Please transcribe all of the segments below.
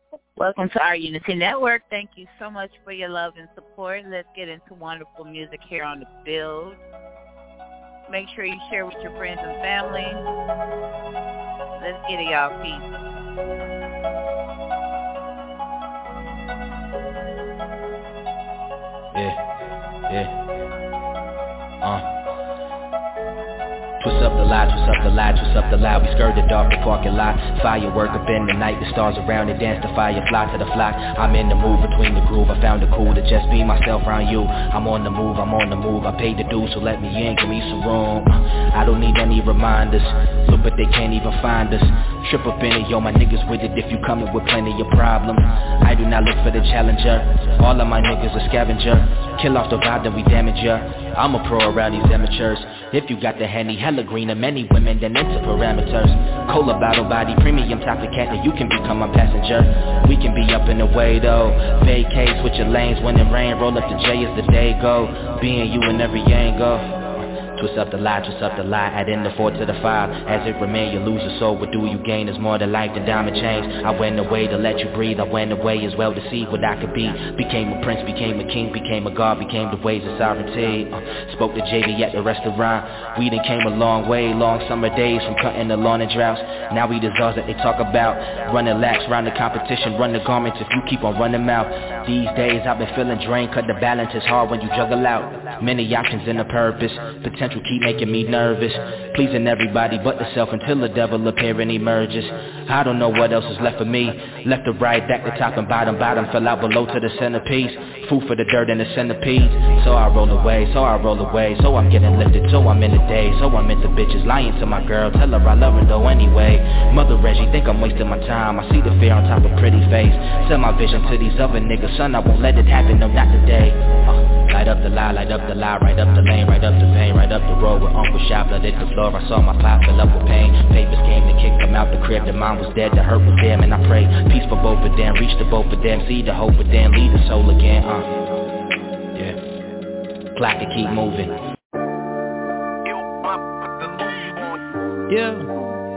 Welcome to our Unity Network. Thank you so much for your love and support. Let's get into wonderful music here on The Build. Make sure you share with your friends and family. Let's get it, y'all. Peace. Twist up the lie, twist up the lie, twist up the lie. We skirted off the parking lot. Firework up in the night, the stars around it dance. The fire fly to the flock. I'm in the mood between the groove. I found it cool to just be myself around you. I'm on the move, I'm on the move. I paid the dues, so let me in, give me some room. I don't need any reminders. Look, but they can't even find us. Trip up in it, yo, my niggas with it. If you coming with plenty of problems, I do not look for the challenger. All of my niggas are scavenger. Kill off the vibe, then we damage ya. I'm a pro around these amateurs. If you got the Henny, hella green, and many women, then into parameters. Cola bottle body, premium top of cat, that you can become my passenger. We can be up and away though. Vacate, switch your lanes when it rain. Roll up the J as the day go. Being you in every angle. Twist up the lie, add in the 4 to the 5. As it remain, you lose your soul. What do you gain is more than life than diamond chains. I went away to let you breathe. I went away as well to see what I could be. Became a prince, became a king, became a god, became the ways of sovereignty. Spoke to JB at the restaurant. We done came a long way, long summer days from cutting the lawn and droughts. Now we the czars that they talk about. Running laps, round the competition, run the garments if you keep on running out. These days I've been feeling drained, cut the balance is hard when you juggle out. Many options and a purpose. Potential keep making me nervous. Pleasing everybody but the self until the devil appear and emerges. I don't know what else is left for me. Left to right, back to top and bottom. Bottom fell out below to the centerpiece. Food for the dirt and the centipedes. So I roll away, so I'm getting lifted, so I'm in the day. So I'm into bitches, lying to my girl. Tell her I love her though anyway. Mother Reggie, think I'm wasting my time. I see the fear on top of pretty face. Sell my vision to these other niggas. Son, I won't let it happen, no not today. Light up the lie, right up the lane, right up the vein, right up the road with Uncle Shop, blood hit the floor. I saw my pop fill up with pain. Papers came to kick them out the crib. The mom was dead, the hurt was there, and I pray peace for both of them. Reach to both of them, see the hope of them, lead the soul again. Yeah. Clock to keep moving. Yeah.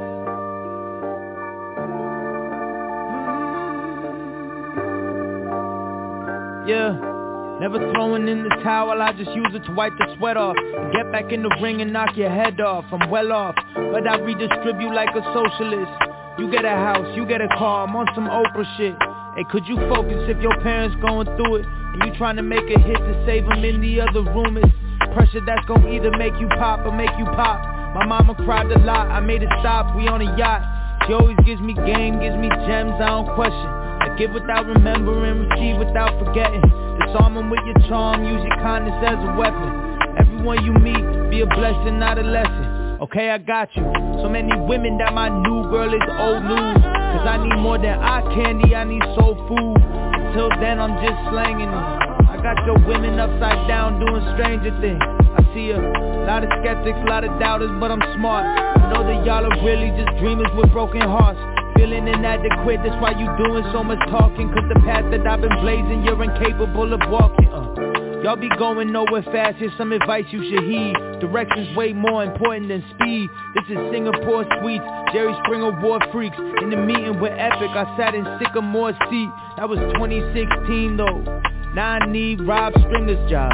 Yeah. Never throwing in the towel, I just use it to wipe the sweat off. Get back in the ring and knock your head off. I'm well off, but I redistribute like a socialist. You get a house, you get a car, I'm on some Oprah shit. Hey, could you focus if your parents going through it and you trying to make a hit to save them in the other room? It's pressure that's gonna either make you pop or make you pop. My mama cried a lot, I made it stop, we on a yacht. She always gives me game, gives me gems, I don't question. I give without remembering, receive without forgetting. Disarm them with your charm, use your kindness as a weapon. Everyone you meet, be a blessing, not a lesson. Okay, I got you. So many women that my new girl is old news. Cause I need more than eye candy, I need soul food. Until then I'm just slanging it. I got your women upside down doing stranger things. I see a lot of skeptics, a lot of doubters, but I'm smart. I know that y'all are really just dreamers with broken hearts. Feeling inadequate, that's why you doing so much talking. Cause the path that I've been blazing, you're incapable of walking. Y'all be going nowhere fast, here's some advice you should heed. Direction's way more important than speed. This is Singapore Suites, Jerry Springer War Freaks. In the meeting with Epic, I sat in Sycamore's seat. That was 2016 though. Now I need Rob Stringer's job,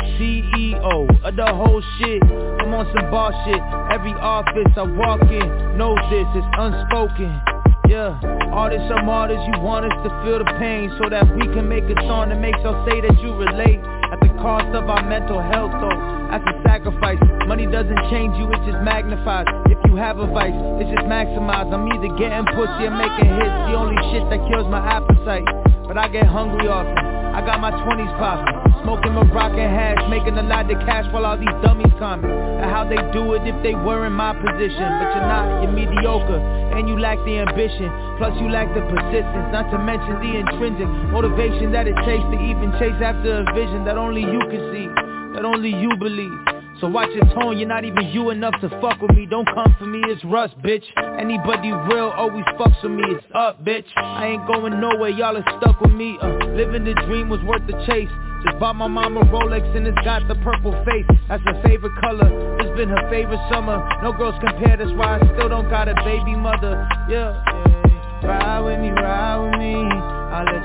CEO of the whole shit. I'm on some boss shit. Every office I walk in knows this, it's unspoken. Yeah, artists are martyrs, you want us to feel the pain so that we can make a song that makes us say that you relate. At the cost of our mental health though, that's a sacrifice. Money doesn't change you, it just magnifies. If you have a vice, it's just maximized. I'm either getting pussy or making hits, the only shit that kills my appetite. But I get hungry often, I got my 20s poppin'. Smoking Moroccan hash, making a lot of cash while all these dummies comment. And how they do it if they were in my position. But you're not, you're mediocre, and you lack the ambition. Plus you lack the persistence, not to mention the intrinsic motivation that it takes to even chase after a vision that only you can see, that only you believe. So watch your tone, you're not even you enough to fuck with me. Don't come for me, it's Russ, bitch. Anybody real always fucks with me, it's up, bitch. I ain't going nowhere, y'all are stuck with me. Living the dream was worth the chase. Just bought my mama Rolex and it's got the purple face. That's her favorite color, it's been her favorite summer. No girls compare, that's why I still don't got a baby mother. Yeah, ride with me, I'll let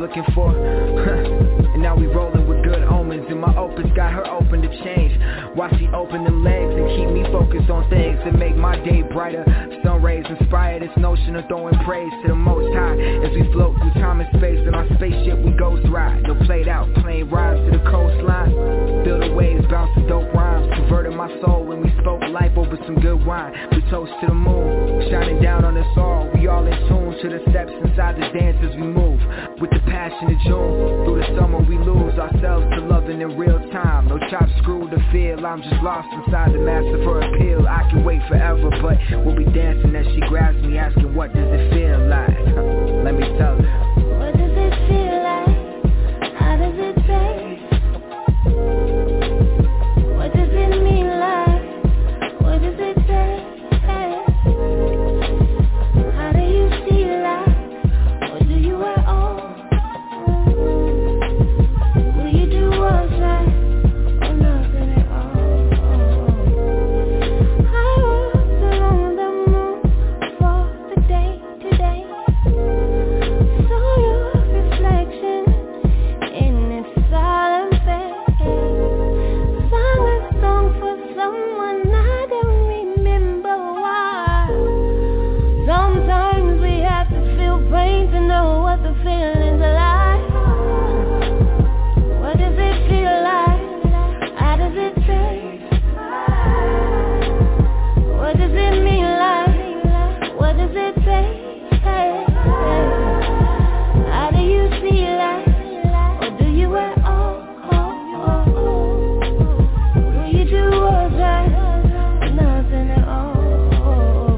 looking for. And now we rolling with good omens, and my opus got her open to change. Watch she open them legs and keep me focused on things that make my day brighter. Sun rays inspire this notion of throwing praise to the Most High as we float through time and space. In our spaceship we ghost ride, no played out, plain rhymes to the coastline. Feel the waves bounce to dope rhymes, converted my soul when we spoke life over some good wine. We toast to the moon, shining down on us all. We all in tune to the steps inside the dance as we move. With the passion of June, through the summer we lose ourselves to loving in real time. No chop screw to feel, I'm just lost inside the mass of her appeal. I can wait forever, but we'll be dancing as she grabs me, asking what does it feel like. Let me tell her. What does it feel like? How does it taste? What does it mean like? What does it taste? How do you feel like? Or do you at all? Will you do what's right? Or nothing at all? I walked along the moon for the day today. Saw your reflection in its silent face. Sang a song for someone I don't remember why. Sometimes we have to feel pain to know what the feelings are like. What does it feel like? How does it taste? What does it mean like? What does it taste? How do you feel like? Or do you at all? Will you do what's right? Or nothing at all?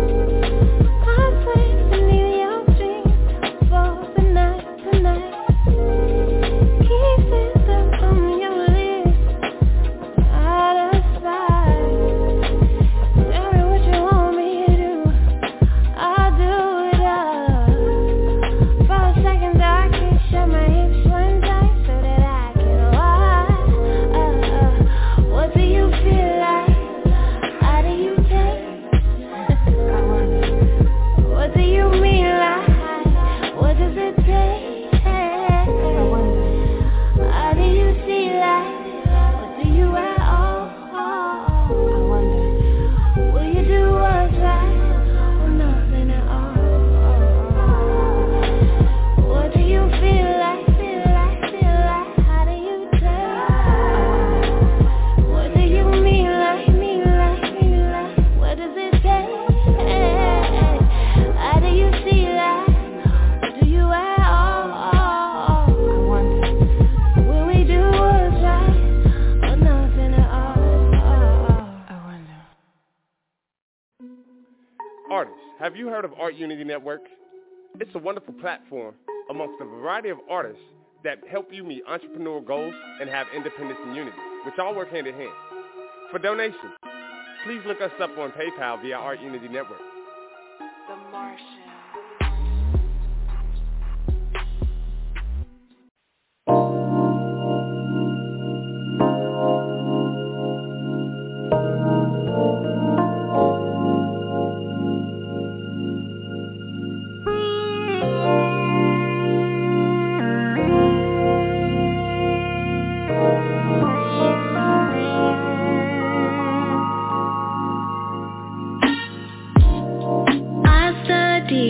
I pray beneath your dreams for the night tonight. Keep it from your lips, out of sight. Tell me what you want me to do, I'll do it all. For a second I can shut my hips one tight so that I can watch. What do you feel like? How do you taste? What do you mean like? What does it taste? How do you feel like? Or do you at all? Will you do what's right? Or nothing at all? What do you feel like? How do you taste? What do you mean like? What does it taste? How do you feel like? Or do you at all? Will we do what's right? Or nothing at all? Artists, have you heard of Art Unity Network? It's a wonderful platform amongst a variety of artists that help you meet entrepreneurial goals and have independence and unity, which all work hand in hand. For donations, please look us up on PayPal via Art Unity Network. The Martian. I study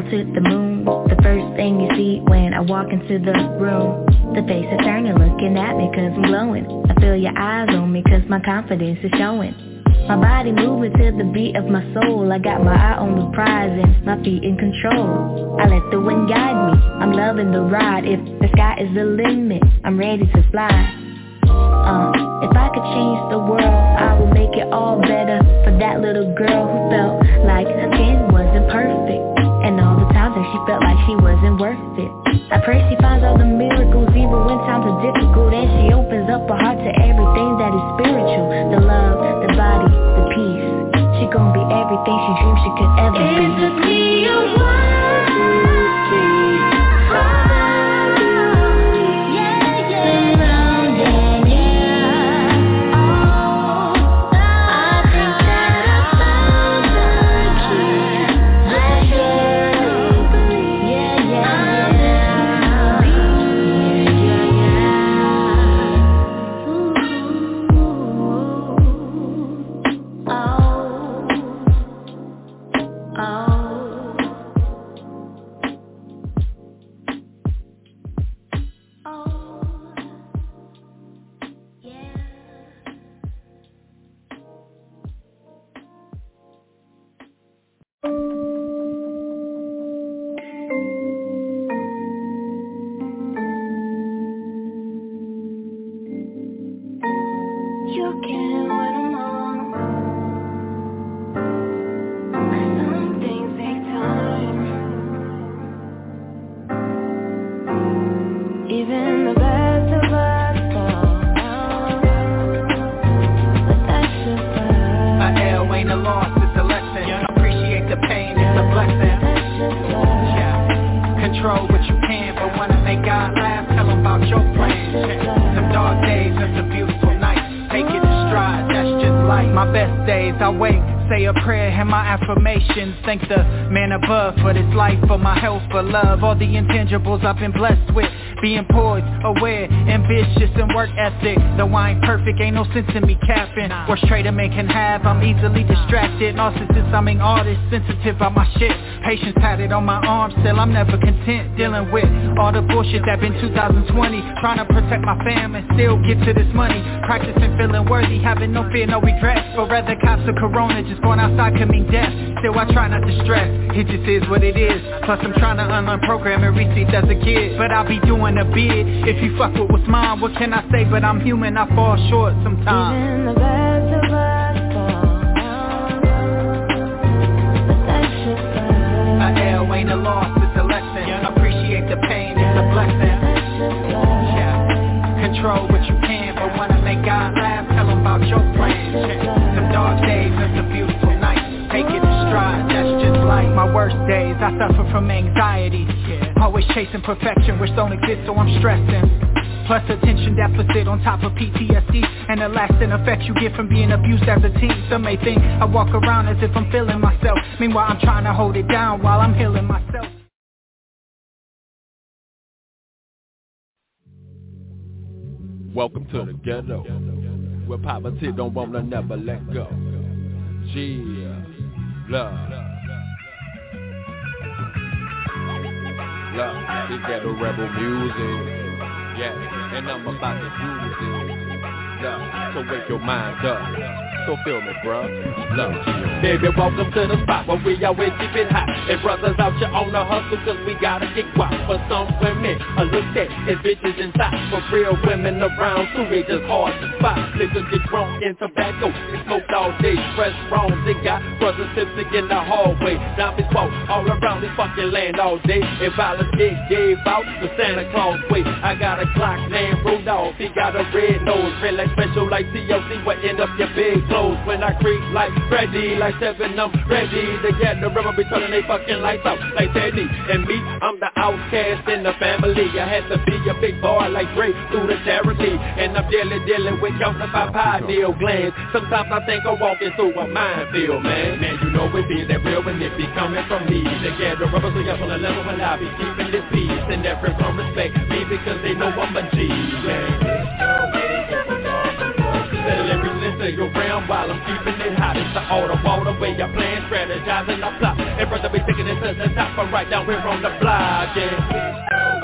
to the moon. The first thing you see when I walk into the room. The face is turning, looking at me cause I'm glowing. I feel your eyes on me cause my confidence is showing. My body moving to the beat of my soul. I got my eye on the prize and my feet in control. I let the wind guide me, I'm loving the ride. If the sky is the limit, I'm ready to fly. If I could change the world, I would make it all better for that little girl who felt like her skin wasn't perfect, and all the times that she felt like she wasn't worth it. I pray she finds all the miracles even when times are difficult, and she opens up her heart to everything that is spiritual. The love, the body, the peace. She gon' be everything she dreamed she could ever be. It took me a while to see. Thank the man above for this life, for my health, for love, all the intangibles I've been blessed with. Being poised, aware, ambitious, and work ethic. Though I ain't perfect, ain't no sense in me capping. Worst trait a man can have, I'm easily distracted. Narcissist, I'm an artist, sensitive about my shit. Patience tatted on my arm, still I'm never content. Dealing with all the bullshit that been 2020. Trying to protect my family, still get to this money. Practicing feeling worthy, having no fear, no regrets. But rather cops of corona, just going outside could mean death. Still I try not to stress, it just is what it is. Plus I'm trying to unlearn programming receipts as a kid. But I'll be doing a bid, if you fuck with what's mine. What can I say, but I'm human, I fall short sometimes. Even the best of us fall down, but that's just life. A L ain't a loss, it's a lesson. Appreciate the pain, it's a blessing. Control what you can, but wanna make God laugh, tell him about your plans. Some dark days, it's a beautiful night. Take it in stride, that's just like my worst days. I suffer from anxiety, always chasing perfection which don't exist, so I'm stressing. Plus attention deficit on top of PTSD, and the lasting effects you get from being abused as a teen. Some may think I walk around as if I'm feeling myself, meanwhile I'm trying to hold it down while I'm healing myself. Welcome to the ghetto, where poverty don't wanna never let go. Yeah, love, this ghetto rebel music. Yeah, and I'm about to use it. Love, so wake your mind up. So feel me, bruh. Love. Baby, welcome to the spot where we always keep it hot. And brothers out here on the hustle, cause we gotta get guap. For some women, a look at it's bitches inside. For real women around too, they just hard to spot. Niggas get drunk in tobacco, they smoked all day, stress wrong. They got brothers tipsy in the hallway. Zombies walk all around this fucking land all day. And violence get gave out the Santa Claus way. I got a Glock named Rudolph, he got a red nose. Red like special like TLC, wetting up your big clothes. When I creep like Freddy, like 7, I'm ready to get the rubber, be turning they fucking lights out like Teddy. And me, I'm the outcast in the family. I had to be a big boy like Drake through the charity. And I'm dealing with counting my pineal glands. Sometimes I think I'm walking through a minefield, man. Man, you know it be that real when it be coming from me. To get the rubber, so y'all pull a level when I be keeping this peace. And everyone respect me because they know I'm a G, man. Settle every listen around while I'm keeping it hot. It's the order way I plan, strategizing, I plot. And And brother be taking it to the top, I'm right down here on the block, yeah.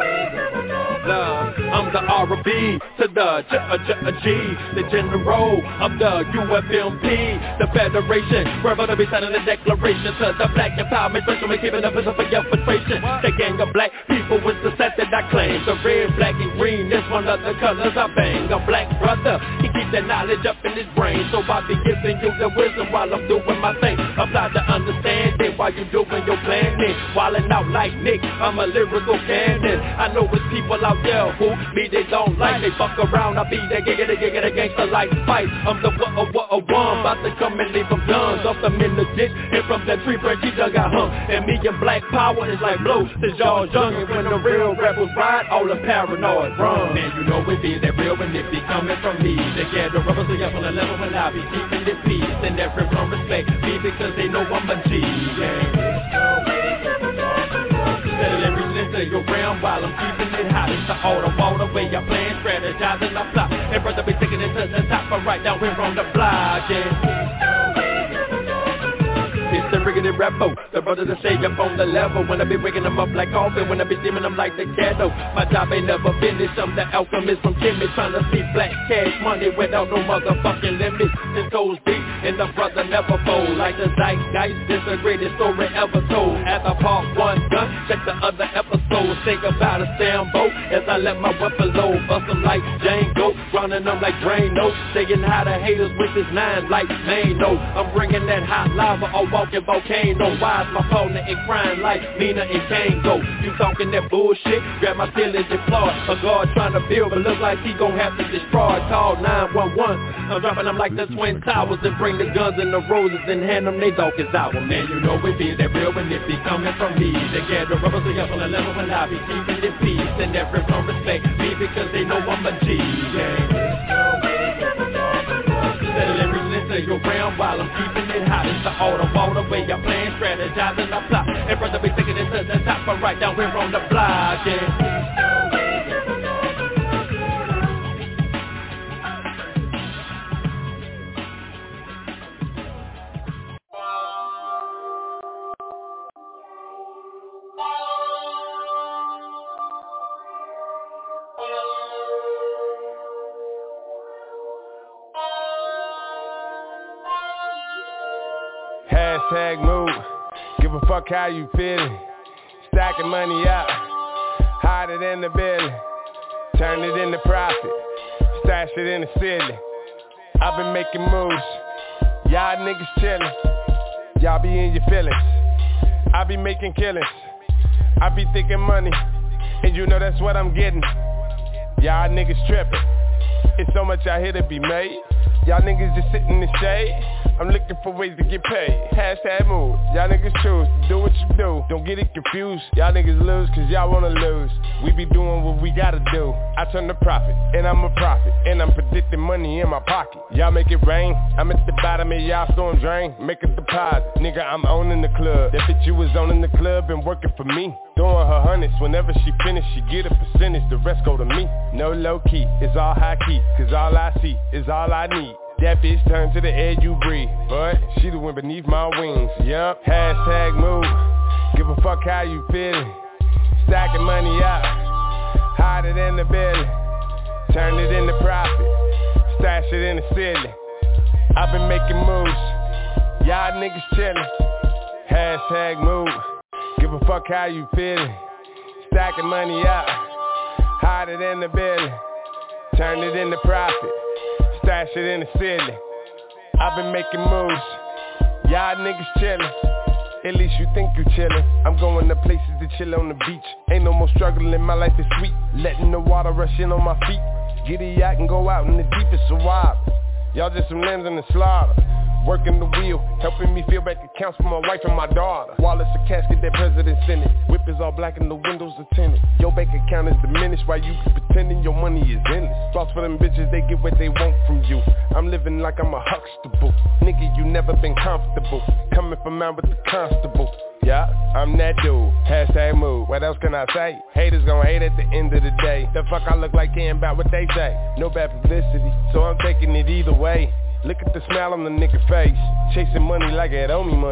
I'm the R&B to the G, the general of the UFMP, the Federation, where brother be signing the declaration to the black empowerment, so we keeping up with for your infiltration. The gang of black people is the set that I claim. The red, black, and green is one of the colors I bang. A black brother, he keeps that knowledge up in his brain, so I be giving you the wisdom while I'm doing my thing. Apply the understanding while you doing your planning. Wildin' out like Nick, I'm a lyrical cannon. I know it's people out there who me they don't like. They fuck around, I be that giggity gangster like fight. I'm the one, about to come and leave them guns off them in the ditch. And from that tree branch he dug got hung. And me and black power is like blow since y'all young. And when the real rebels ride, all the paranoid run. Man, you know it be that real when it be coming from me. They get the rubber so up on the level when I be keeping it peace. And everyone respect me because they know I'm a G. To your realm while I'm keeping it hot. It's the all the way I plan, strategizing, I plot. And brother be taking it to the top, I'm right down here on the block, yeah. It's the riggedy rapo, the brother that stay up on the level. When I be rigging them up like coffee, when I be dimming them like the ghetto. My job ain't never finished, I'm the alchemist from Kimmy, trying to see black cash money without no motherfucking limits. And toes deep, and the brother never fold. Like the zeitgeist, this the greatest story ever told. After part one done, check the other episodes. Think about a Sambo, as I let my weapon load. Bust them like Django, running them like Drano. Saying how the haters with this 9 like Mano. I'm bringing that hot lava, all walking volcano. Wise my opponent and crying like Nina and Kango. You talking that bullshit, grab my feelings and flaws. A guard trying to build, but look like he gon' have to destroy. Call 911, I'm dropping them like the Twin Towers. And bring the guns and the roses and hand them they doggies out. Man, you know it be that real when it be coming from me. They get the rubber so up on the level when I be keeping it peace. And everyone respect me because they know I'm a G, yeah. Settle to your realm while I'm keeping it hot. It's the all the way I plan, strategizing, I plot. And brother be taking it to the top, I'm right down here on the block, yeah. Hashtag move, give a fuck how you feeling. Stacking money up, hide it in the building. Turn it into profit, stash it in the ceiling. I've been making moves, y'all niggas chillin'. Y'all be in your feelings, I be making killings. I be thinking money, and you know that's what I'm getting. Y'all niggas trippin', it's so much out here to be made. Y'all niggas just sit in the shade. I'm looking for ways to get paid. Hashtag move. Y'all niggas choose to do what you do. Don't get it confused. Y'all niggas lose cause y'all wanna lose. We be doing what we gotta do. I turn to profit, and I'm a prophet. And I'm predicting money in my pocket. Y'all make it rain. I'm at the bottom of y'all storm drain. Make a deposit. Nigga, I'm owning the club. That bitch you was owning the club and working for me. Doing her hundreds. Whenever she finish, she get a percentage. The rest go to me. No low key. It's all high key. Cause all I see is all I need. That bitch turn to the air you breathe, but she the one beneath my wings, yup. Hashtag move, give a fuck how you feeling. Stacking money up, hide it in the building. Turn it into profit, stash it in the ceiling. I've been making moves, y'all niggas chillin'. Hashtag move, give a fuck how you feeling. Stacking money up, hide it in the building. Turn it into profit, stash it in the ceiling. I've been making moves, y'all niggas chillin'. At least you think you chillin'. I'm going to places to chill on the beach. Ain't no more struggling, my life is sweet. Letting the water rush in on my feet. Get a yacht and go out in the deepest of wild. Y'all just some lambs in the slaughter. Working the wheel, helping me fill back accounts for my wife and my daughter. Wallet's a casket that president sent it. Whip is all black and the windows are tinted. Your bank account is diminished while you pretending your money is endless. Boss for them bitches, they get what they want from you. I'm living like I'm a Huxtable. Nigga, you never been comfortable. Coming from out with the constable. Yeah, I'm that dude. Hashtag move. What else can I say? Haters gon' hate at the end of the day. The fuck I look like caring about what they say. No bad publicity, so I'm taking it either way. Look at the smile on the nigga face. Chasing money like it owe me money.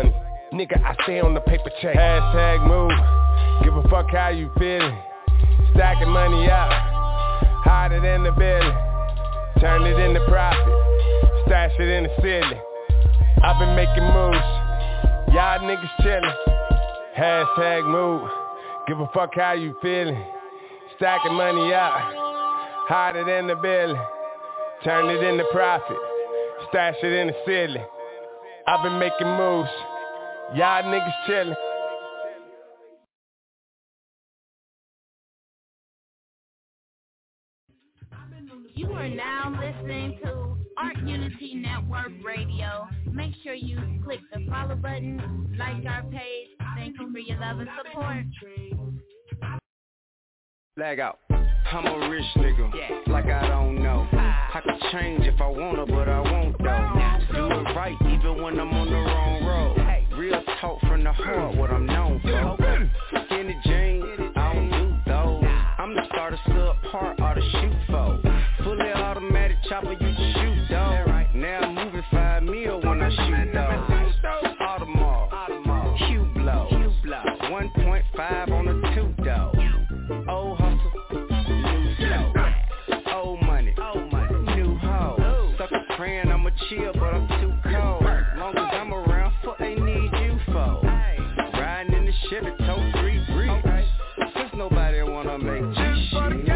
Nigga, I stay on the paper chase. Hashtag move, give a fuck how you feeling. Stacking money up, hide it in the building. Turn it into profit, stash it in the ceiling. I've been making moves, y'all niggas chillin'. Hashtag move, give a fuck how you feeling. Stacking money up, hide it in the building. Turn it into profit, stash it in the ceiling. I've been making moves, y'all niggas chillin'. You are now listening to Art Unity Network Radio. Make sure you click the follow button, like our page. Thank you for your love and support. Lag out. I'm a rich nigga, like I don't know. I could change if I wanna, but I won't though. Do it right even when I'm on the wrong road. Real talk from the heart, what I'm known for. Skinny jeans, I don't do those. I'm the starter, subpart, or the shoot for. Fully automatic chopper, you can shoot though. Now I'm moving 5 mil when I shoot though. Audemars, Hugh blow, 1.5 on a 2 though. Old hustle, new flow. Old money, new hoe. Sucker praying I'ma chill, but I'm too cold. Long as I'm around, fuck they need you for. Riding in the Chevy, tow 3 bricks. Cause nobody wanna make G shit.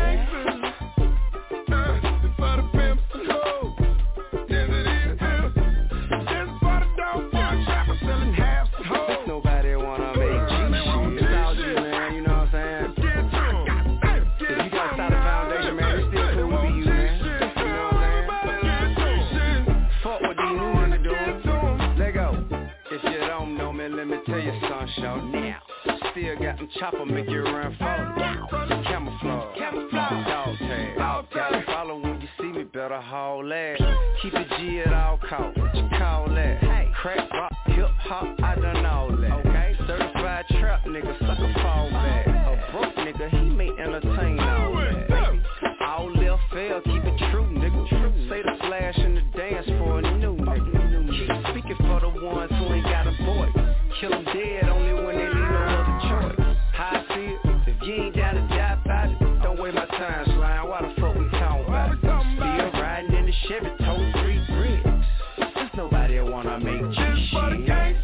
Now, still got them chopper, make you run forward. Camouflage, dog tag. Gotta follow when you see me, better haul ass. Keep it G at all costs. What you call that? Crack, rock, hip hop, I done all that. Okay, certified trap nigga, sucker fall back. A broke nigga, he may entertain all that. All left fail, keep it true, nigga. Say the flash in the dance for a new nigga. Keep speaking for the ones who ain't got a voice. Kill them dead only when they leave no other choice. How I feel, if you ain't down to die about it, don't waste my time, slime. Why the fuck we talking about it? Still riding in the Chevy, tow 3 bricks. There's nobody that wanna make G shit.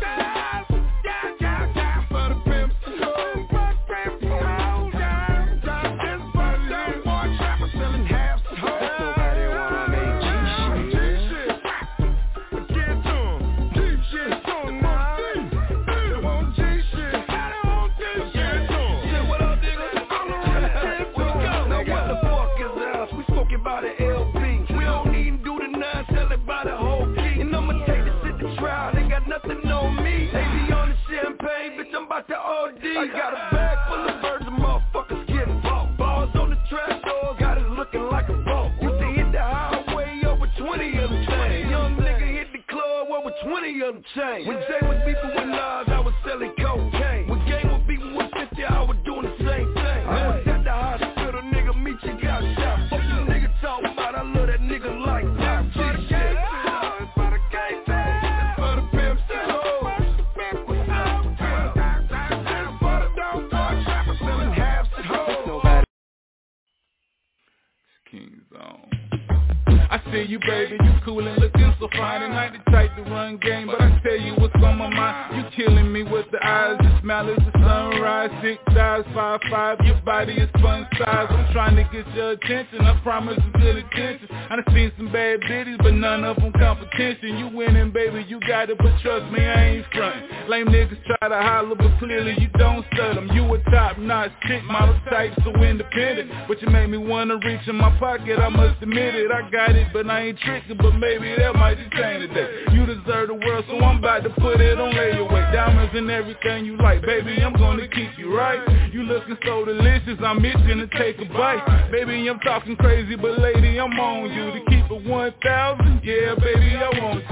I got a bag full of birds and motherfuckers getting bought. Balls on the track door, got it looking like a boat. Used to hit the highway, over 20 of them chains. Young nigga hit the club, over 20 of them chains. When Jay was beefing with Nas, I was selling cocaine. When Game was beefing with 50, I was doing the same thing. I was at the hospital, nigga, meet you got shot. Fuck you nigga talking about, I love that nigga like that. Shit. I see you, baby, you cool and looking so fine. And I ain't the type to run game, but I tell you what's on my mind. You killing me with the eyes, the smile is the sunrise. 6 eyes, 5'5", your body is fun size. I'm trying to get your attention, I promise it's good attention. I done seen some bad bitties, but none of them competition. You winning, baby, you got it, but trust me, I ain't frontin'. Lame niggas try to holler, but clearly you don't stud them. You a top-notch chick, model type, so independent. But you made me wanna reach in my pocket, I must admit it. I got it, but I ain't tricking, but maybe that might just change today. You deserve the world, so I'm about to put it on layaway. Diamonds and everything you like, baby, I'm gonna keep you right. You looking so delicious, I'm itching to take a bite. Baby, I'm talking crazy, but lady, I'm on you. To keep it 1,000, yeah, baby, I want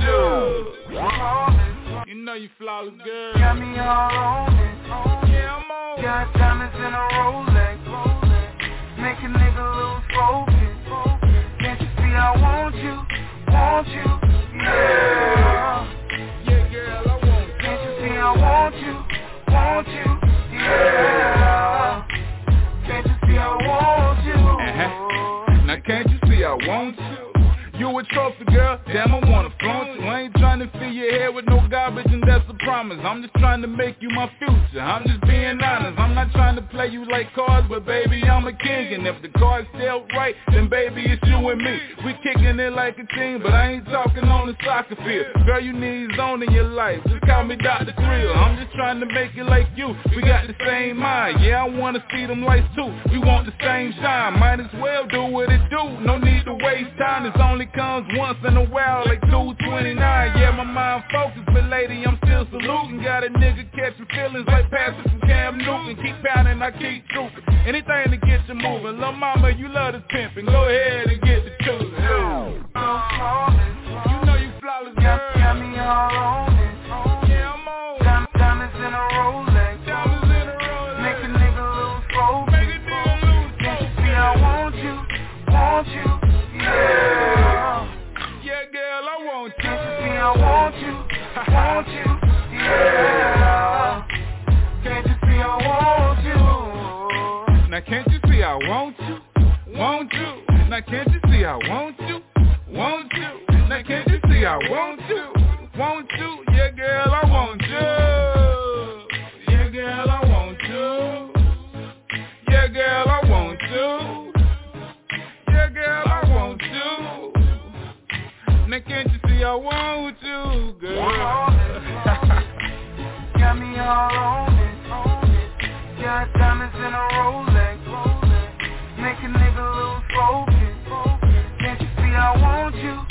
you. You know you flawless, girl. Got me all on it. Yeah, I'm on. Got diamonds in a Rolex. Make a nigga lose focus. Can't you see I want you, yeah. Yeah, girl, I want you. Can't you see I want you? You a trophy, girl, damn, I wanna flaunt you. I ain't trying to fill your head with no garbage, and that's a promise. I'm just trying to make you my future. I'm just being honest. I'm not trying to play you like cards, but baby, I'm a king. And if the cards dealt right, then baby, it's you and me. We kicking it like a team, but I ain't talking on the soccer field. Girl, you need zone in your life. Just call me Dr. Thrill. I'm just trying to make it like you. We got the same mind. Yeah, I wanna see them lights too. We want the same shine. Might as well do what it do. No need to waste time. This only comes once in a while, like 229. Yeah, my mind focused, but lady, I'm still saluting. Got a nigga catching feelings like Patrick from Cam Newton. Keep pounding, I keep trooping. Anything to get you moving. Lil' mama, you love the pimping. Go ahead and get the choosing. You know you flawless, girl. Got me all on it. Yeah, I'm on. Diamonds in a Rolex. Make a nigga lose focus. Can't you see I want you? Yeah. Yeah, girl, I want you. Can't you see I want you? Yeah. Can't you see I want you? Now can't you see I want you? Want you? Now can't you see I want you? Want you? Now can't you see I want you? Want you? Yeah, girl, I want you. Yeah, girl, I want you. Yeah, girl, I want you. Yeah, girl, I want you. Now can't you see I want you, girl? Got me all on it. Got diamonds in a Rolex. Make a nigga lose focus. Can't you see I want you?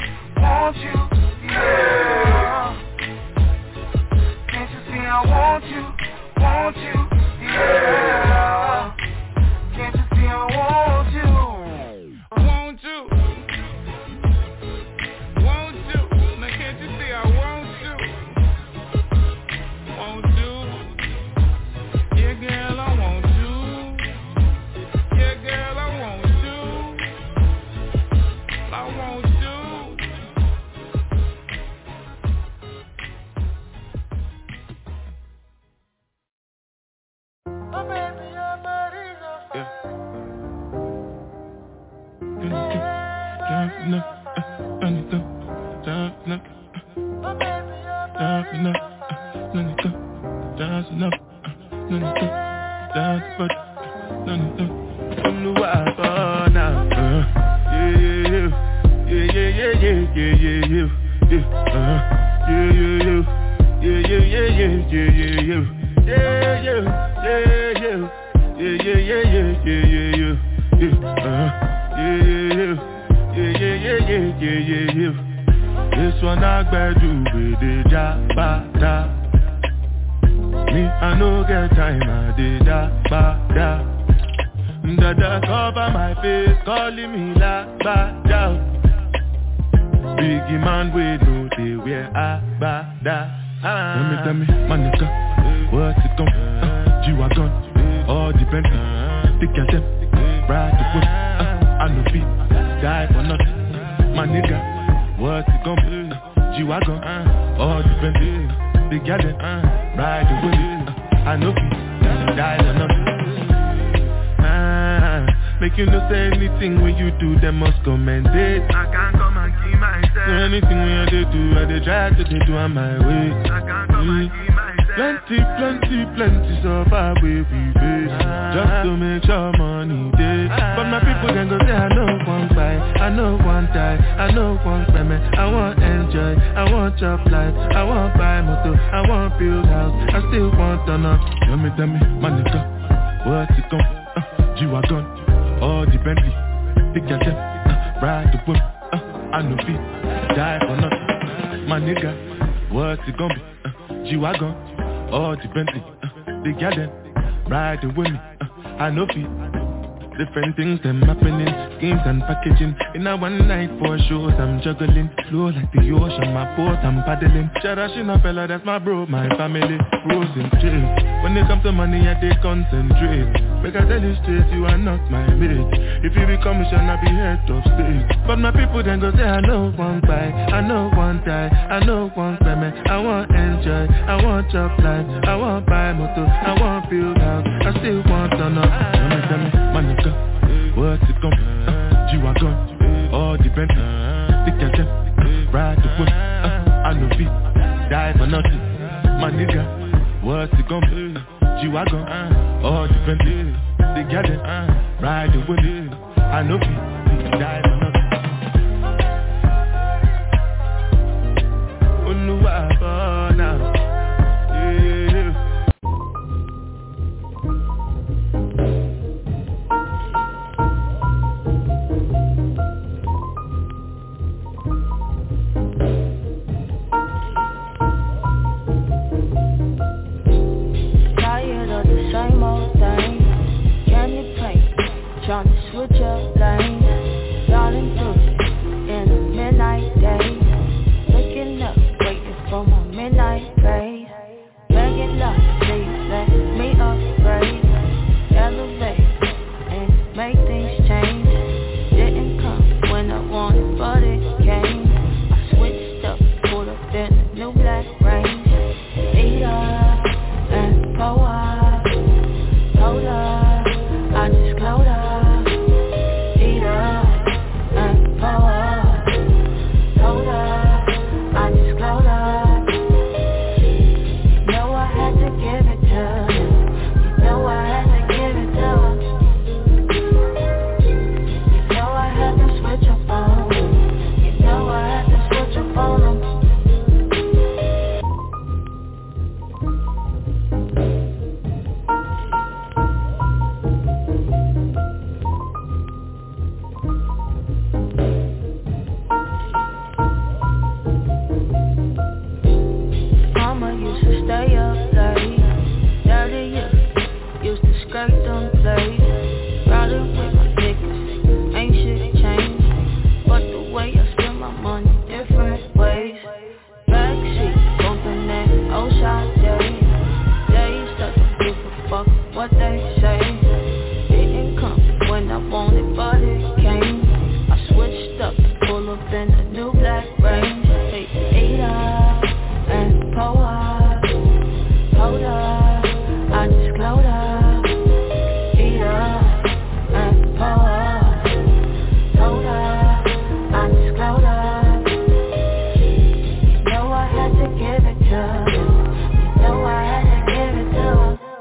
Yeah. Can't you see I want you? Yeah. Can't you see I want you? Want you. Now can't you see I want you? Want you. Yeah, girl, I want you. Yeah, girl, I want you. I want you. Oh, baby, your body's on fire. This one I better do with the jabba. Me, I no get time, I did da. Dada cover my face, calling me la ba da. Biggie man, we know they wear abada. Tell me, my nigga, what's it come? G-Wagon, all the Bentley, stick at them, ride the whip. I no fit, die for nothing. My nigga, what's it come? G-Wagon, all the Bentley, stick at them, ride the whip. I no fit, die for nothing. Make you no say anything when you do, they must commend it. I can't come and keep myself. So anything when they do, I they try to do on my way. I can't come and keep myself. Plenty so far we face. Just to make sure money day. But my people then go say I know one buy, I know one die, I know one payment. I want enjoy, I want job life, I want buy motor, I want build house, I still want to know. Tell me, my nigga, what's it come? G-Wagon, all the Bentley, stick at them, ride the whip. I no fit, die for nothing. My nigga, what's it gonna be? G-Wagon, all the Bentley, they got them, ride the with me. I no fit. Different things them happening, schemes and packaging. In a one night for shows I'm juggling. Flow like the ocean, my boat I'm paddling. Sharashina fella, that's my bro, my family. Rose in jail. When it comes to money, I they concentrate. Make I tell you straight, you are not my mate. If you be commission, I be head of state. But my people then go say, I know one buy, I know one die, I know one payment. I want enjoy, I want job life, I want buy motor, I want build house, I still want to know. Tell me, my nigga, what's it come? G-Wagon, all the Bentley, stick Ride the whip, I know beat, die for nothing. My nigga, what's it gon' be? G-Wagon, all the Bentley, together, ride the whip, I know beat, die for nothing. Oh no, I fall now, yeah. Same old thing, can you paint? Trying to switch up lanes, darling through in the midnight days. Looking up, waiting for my midnight race. Begging love, please let me upgrade. Elevate and make things change. Didn't come when I wanted, but it came. I switched up, pulled up in a new black range. Eat up and pour up. Hold up, I just glowed up. Eat up and pour up. Hold up, I just glowed up. You know I had to give it to you. You know I had to give it to him. You know I had to switch up on him. You know I had to switch up on him. Stay up late, 30 years, used to skirt them blades. Riding with my niggas, ain't shit changed, but the way I spend my money different ways. Backseat, bumping that old shot days. Days that don't give a fuck what they say. Didn't come when I wanted, but it came. I switched up, pull up in a new black range. Hey, eat up and pour up. Hold up, I just glowed up. Eat up and pour up. Hold up, I just glowed up. You know I had to give it to him. You know I had to give it to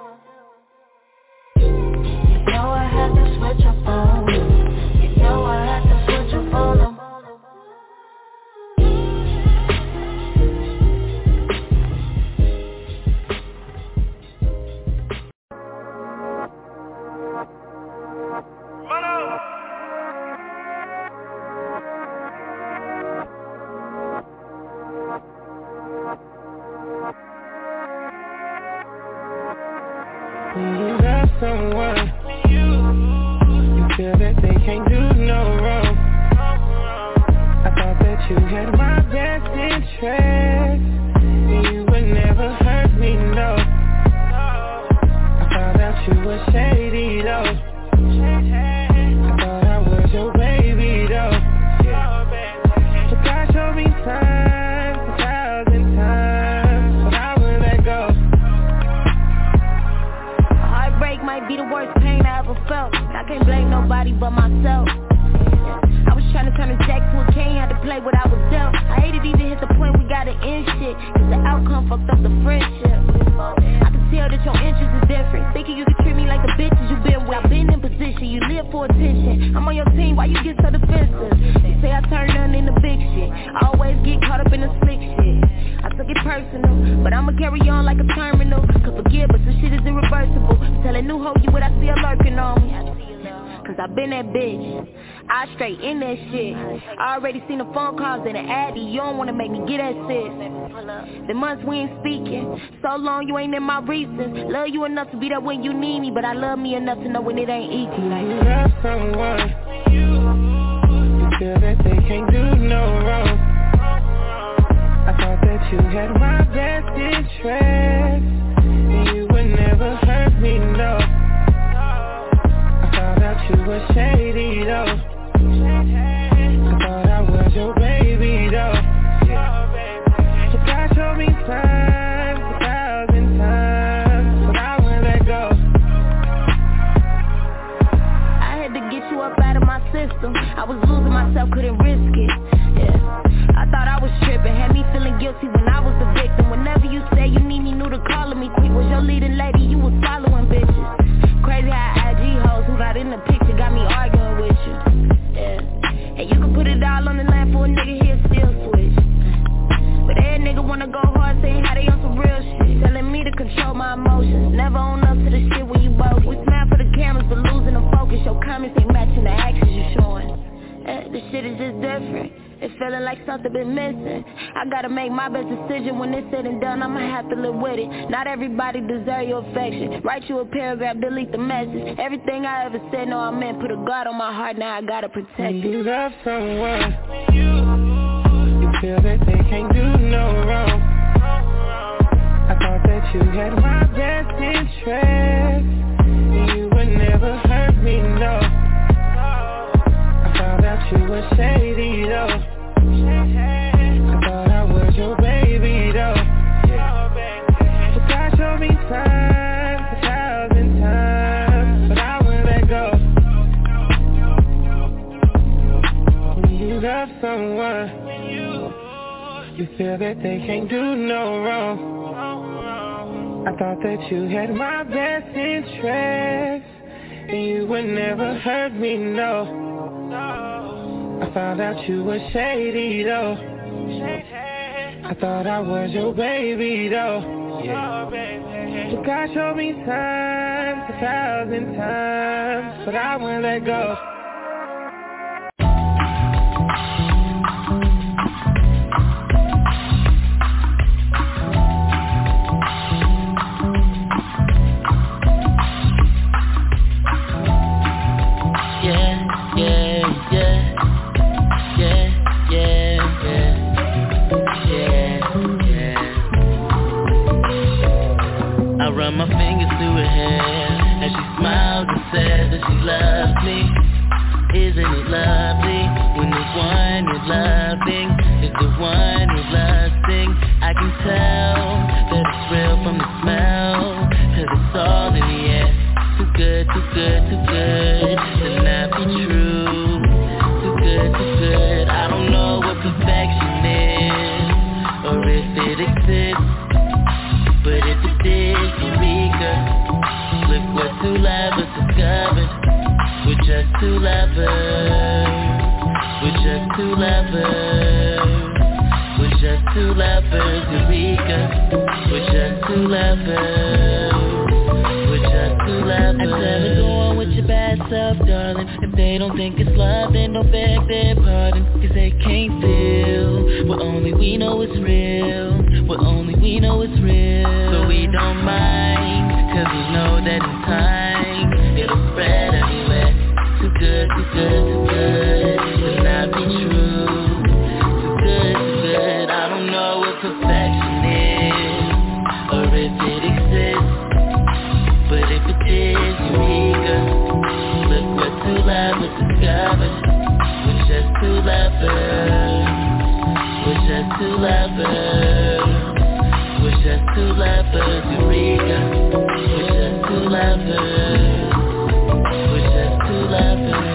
him. You know I had to switch up on him. You know I had to switch up on him. When you love someone, you feel that they can't do no wrong. I thought that you had my best interest, and you would never hurt me, no. I found out you were shady, though. I thought I was your baby, though. But God showed me signs 1,000 times, but I wouldn't let go. Heartbreak might be the worst pain I ever felt. I can't blame nobody but myself. I was trying to turn a jack to a king, had to play what I was dealt. I hated even hit the point we gotta end shit, cause the outcome fucked up the friendship. I can tell that your interest is different, thinking you can treat me like the bitches you been with. I've been in position, you live for attention. I'm on your team, why you get so defensive? You say I turn nothing into big shit, I always get caught up in the slick shit. I took it personal, but I'ma carry on like a terminal. Cause forgive, but some shit is irreversible. Tell a new hoe you what I see her lurking on me. Cause I been that bitch, I straight in that shit. I already seen the phone calls in the Addy. You don't wanna make me get that sis. The months we ain't speaking, so long you ain't in my reasons. Love you enough to be there when you need me, but I love me enough to know when it ain't easy. Like you love someone, you feel that they can't do no wrong. I thought that you had my best interest, and you would never hurt me, no. I found out you were shady, though. I thought I was your baby, though. So God showed me signs 1,000 times, but I wouldn't let go. I had to get you up out of my system. I was losing myself, couldn't risk it. Yeah. been missing. I gotta make my best decision. When it's said and done, I'ma have to live with it. Not everybody deserve your affection. Write you a paragraph, delete the message. Everything I ever said, no I meant. Put a guard on my heart, now I gotta protect it. You love someone, you feel that they can't do no wrong. I thought that you had my best interest, and you would never hurt me, no. I found out you were shady, though. I thought I was your baby, though. But God showed me times, 1,000 times, but I wouldn't let go. When you love someone, you feel that they can't do no wrong. I thought that you had my best interest, and you would never hurt me, no. I found out you were shady, though. I thought I was your baby, though. But God showed me times, 1,000 times, but I wouldn't let go. Run my fingers through her hair as she smiles and says that she loves me. Isn't it lovely when the one you're loving is the one you're lusting? I can tell that it's real from the smell, 'cause it's all in the air. Too good, too good, too good to not be true. Too good, too good. I don't know what perfection is or if it exists, but if it is, Eureka. Look what two lovers discovered. We're just two lovers. We're just two lovers. We're just two lovers, Eureka. We're just two lovers. We're just two lovers. I tell her go on with your bad self, darling. If they don't think it's love, then don't beg their pardon, 'cause they can't feel what only we know is real. What only we know is real. So we don't mind, 'cause we know that in time it'll spread everywhere. Too good, too good, too good to not be true. Too good, too good. I don't know what perfection is or if it exists, but if it is, Eureka. Look what two lovers discovered. We're just two lovers. We're just two lovers. We're just two lovers, Eureka. We're just two lovers. We're just two lovers.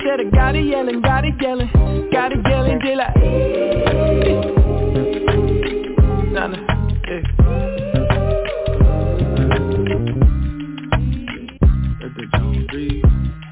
said I got it yelling till I nah, yeah. Let the Jones breathe.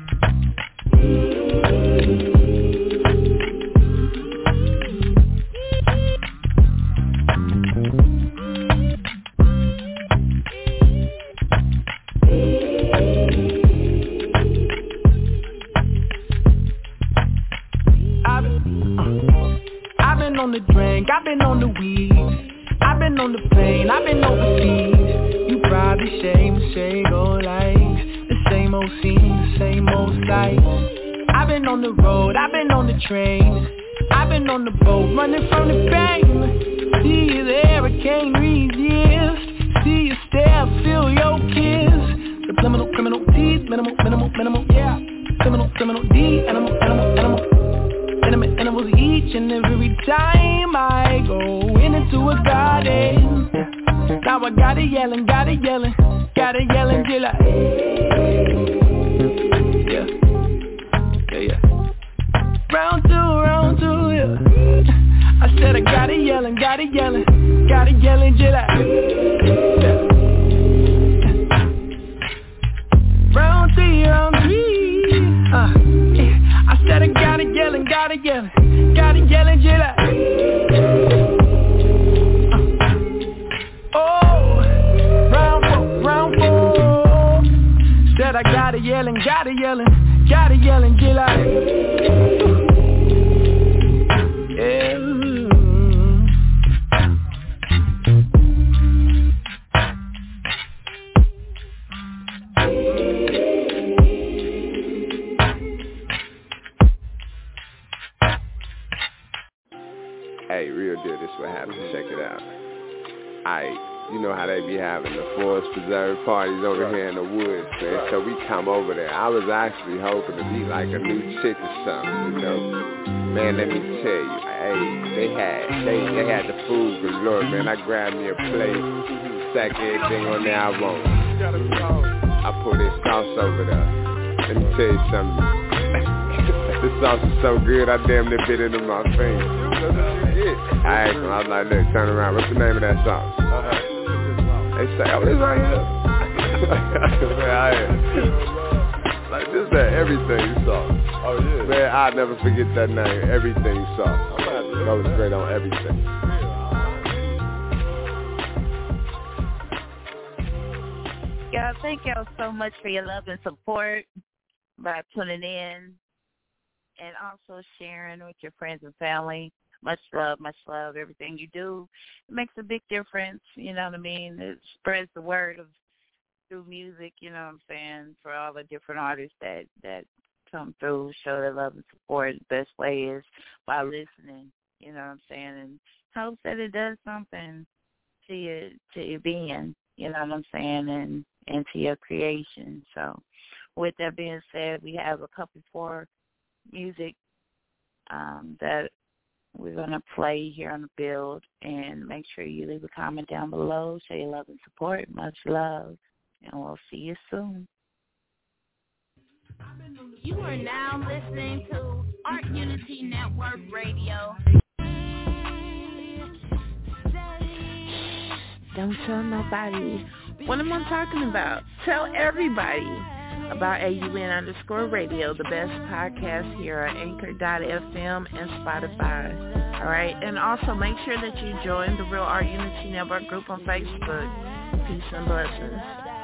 I've been on the drink, I've been on the weed, I've been on the plane, I've been overseas. You probably say go like the same old scene, the same old sight. I've been on the road, I've been on the train, I've been on the boat, running from the pain. See you there, I can't resist. See you stare, feel your kiss. Subliminal, criminal, teeth, minimal, yeah. Criminal, D, animal. Intimate animals each and every time I go into a garden. Now I got it yelling till I yeah. Round two, yeah. I said I got it yelling till I Round three, I said I got it yelling till I round four. Said I got it yelling till I yeah. Hey, real deal, this what happens. Check it out. You know how they be having the Forest Preserve parties over here in the woods, man. So we come over there. I was actually hoping to be like a new chick or something, you know. Man, let me tell you, hey, they had the food galore, man. I grabbed me a plate, stack everything on there I want. I put this sauce over there. Let me tell you something. This sauce is so good, I damn near bit into my finger. I asked them, I was like, look, turn around, what's the name of that sauce? They say, oh, this right here. Man, like, this is that everything sauce. Oh, yeah. Man, I'll never forget that name, everything sauce. Goes great on everything. Y'all, thank y'all so much for your love and support by tuning in and also sharing with your friends and family. Much love, everything you do. It makes a big difference, you know what I mean? It spreads the word through music, you know what I'm saying, for all the different artists that come through, show their love and support. The best way is by listening, you know what I'm saying, and hope that it does something to your being, you know what I'm saying, and to your creation. So with that being said, we have a couple for music that we're going to play here on the build, and make sure you leave a comment down below. Show your love and support. Much love, and we'll see you soon. You are now listening to Art Unity Network Radio. Don't tell nobody. What am I talking about? Tell everybody about AUN_radio, the best podcast here at Anchor.fm and Spotify. All right, and also make sure that you join the Real Art Unity Network group on Facebook. Peace and blessings.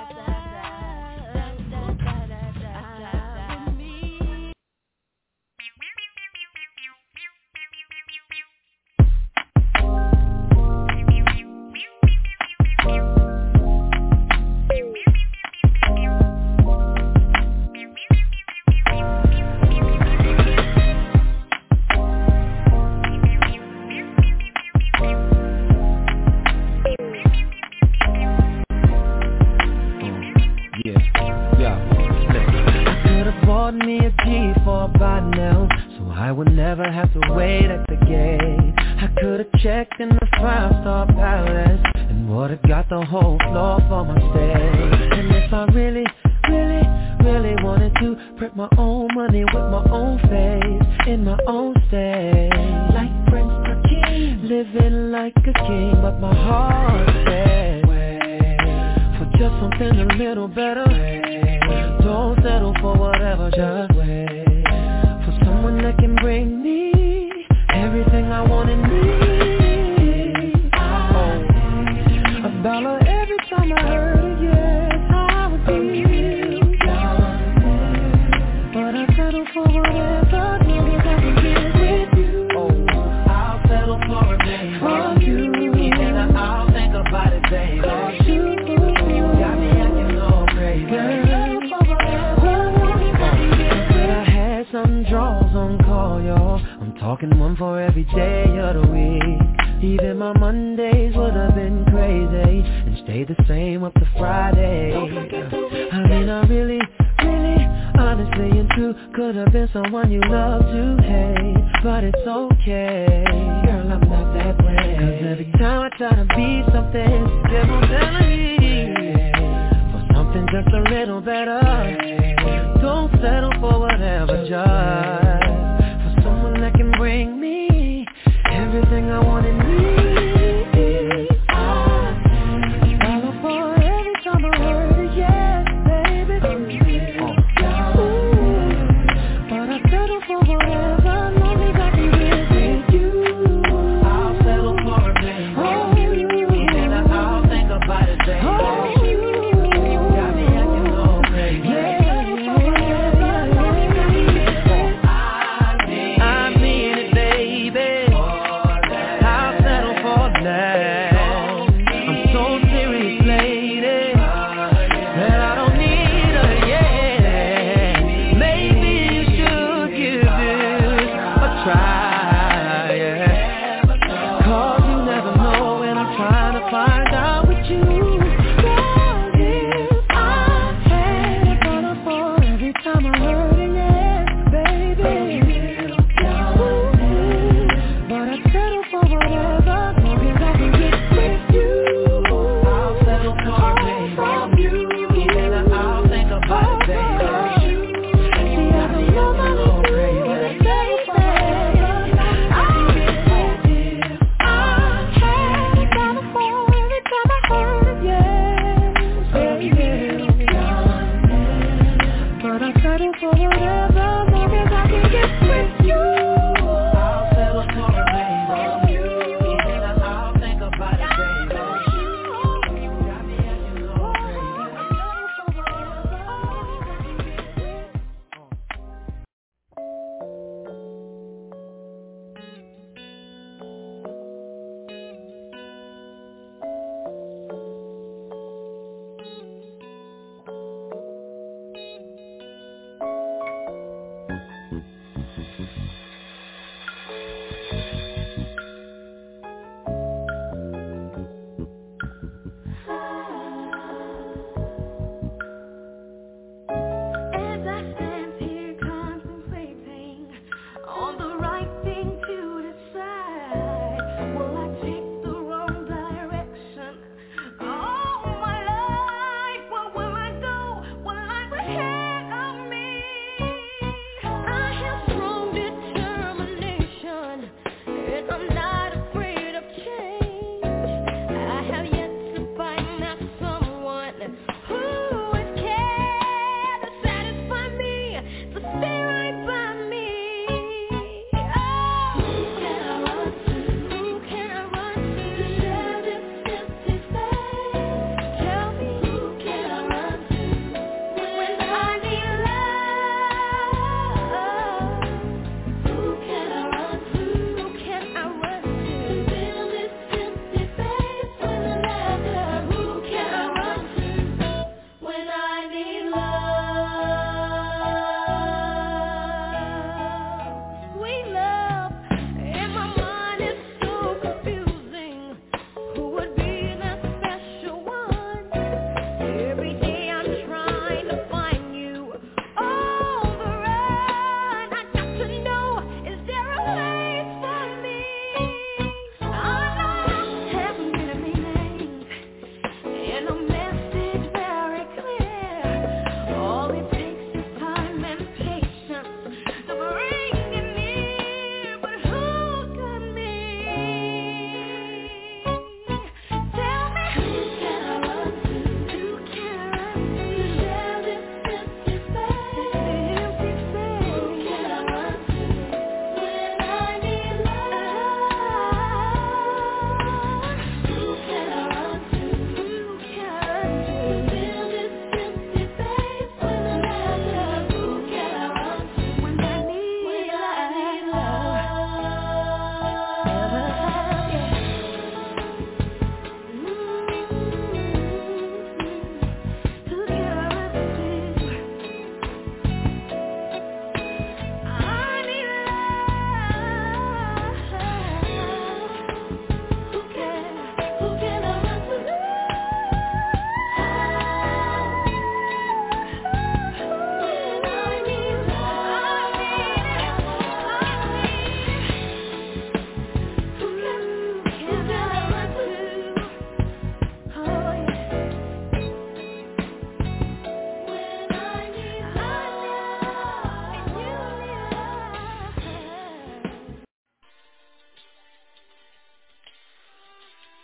Never have to wait at the gate. I could've checked in the 5-star palace and would've got the whole floor for my stay. And if I really they wanted to print my own money with my own face in my own state. Like Prince the King, living like a king, but my heart said, wait, for just something a little better. Don't settle for whatever, just wait for someone that can bring me everything I want and need. A dollar every time I heard it, yes, I would feel. But I settle for whatever, maybe I can get with you. I'll settle for a day for you. Even I'll think about it, baby. Cause you got me acting all crazy. Some draws on call, y'all. I'm talking one for every day of the week. Even my Mondays would have been crazy and stayed the same up to Friday. I mean, I really, honestly and true could have been someone you love to hate, but it's okay, girl, I'm not that way. Cause every time I try to be something, they're gonna tell me for something just a little better. Don't settle for whatever, just for someone that can bring me everything I want and need. All for every time I heard it, yes, baby. But I settle for whatever, long as I can be with you. I'll settle for a day, and I'll think about it, baby. Got me acting all crazy.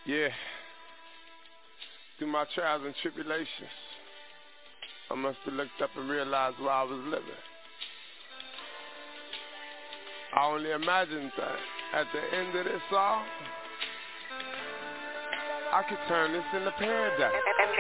Yeah. Through my trials and tribulations, I must have looked up and realized where I was living. I only imagined that at the end of this all, I could turn this into paradise.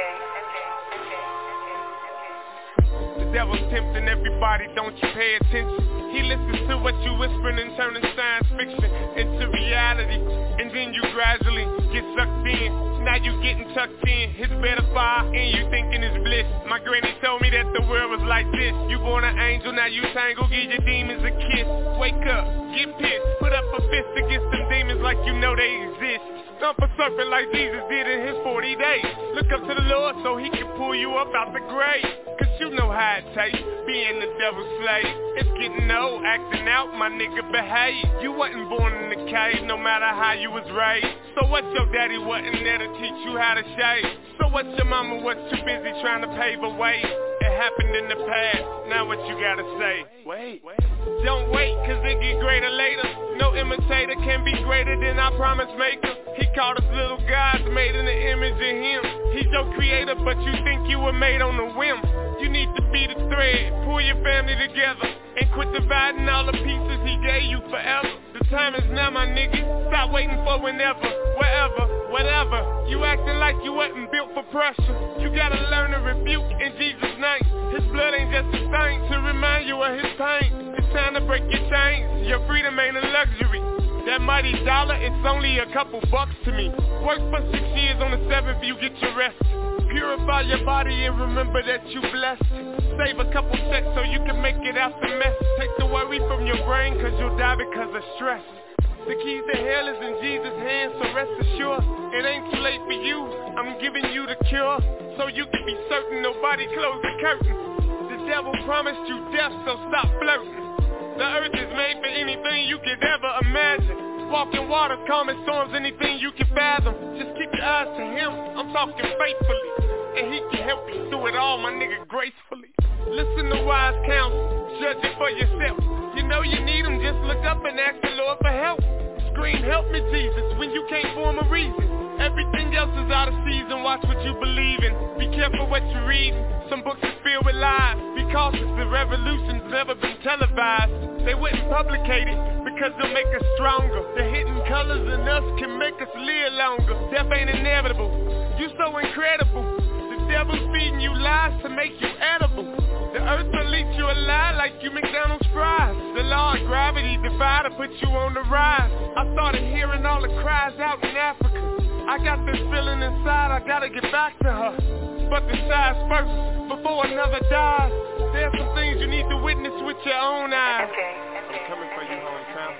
The devil's tempting everybody, don't you pay attention. He listens to what you whispering and turning science fiction into reality. And then you gradually get sucked in. Now you getting tucked in. His bed of fire and you thinking it's bliss. My granny told me that the world was like this. You born an angel, now you tangle, give your demons a kiss. Wake up, get pissed, put up a fist against them demons like you know they exist. Stomp a serpent like Jesus did in his 40 days. Look up to the Lord so he can pull you up out the grave. Cause you know how it takes, being the devil's slave. It's getting old, acting out, my nigga behave. You wasn't born in the cave, no matter how you was raised. So what your daddy wasn't there to teach you how to shave? So what your mama was too busy trying to pave a way? It happened in the past, now what you gotta say? Wait. Don't wait, cause it get greater later. No imitator can be greater than our promise maker. He called us little gods made in the image of him. He's your creator, but you think you were made on a whim. You need to be the thread, pull your family together, and quit dividing all the pieces he gave you forever. The time is now, my nigga. Stop waiting for whenever, wherever, whatever. You acting like you wasn't built for pressure. You gotta learn to rebuke in Jesus' name. His blood ain't just a stain to remind you of his pain. It's time to break your chains. Your freedom ain't a luxury. That mighty dollar, it's only a couple bucks to me. Work for 6 years, on the 7th you get your rest. Purify your body and remember that you blessed. Save a couple checks so you can make it out the mess. Take the worry from your brain cause you'll die because of stress. The keys to hell is in Jesus' hands, so rest assured it ain't too late for you. I'm giving you the cure so you can be certain nobody closed the curtain. The devil promised you death, so stop flirting. The earth is made for anything you could ever imagine. Walking water, calming storms, anything you can fathom. Just keep your eyes to him, I'm talking faithfully. And he can help you through it all, my nigga, gracefully. Listen to wise counsel, judge it for yourself. You know you need him, just look up and ask the Lord for help. Scream, help me Jesus, when you can't form a reason. Everything else is out of season, watch what you believe in. Be careful what you read, some books are filled with lies. Be cautious, the revolution's never been televised. They wouldn't publicate it, because they'll make us stronger. The hidden colors in us can make us live longer. Death ain't inevitable, you so incredible. The devil's feeding you lies to make you edible. The earth will eat you alive like you McDonald's fries. The law of gravity defy to put you on the rise. I started hearing all the cries out in Africa. I got this feeling inside, I gotta get back to her. But the size first, before another dies. There's some things you need to witness with your own eyes. I'm coming for you, hometown.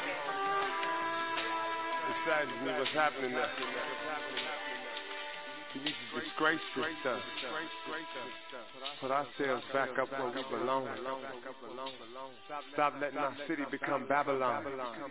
It's sad to me what's happening there. We need to disgrace this stuff. Put ourselves back up where we belong. Stop letting our city become Babylon.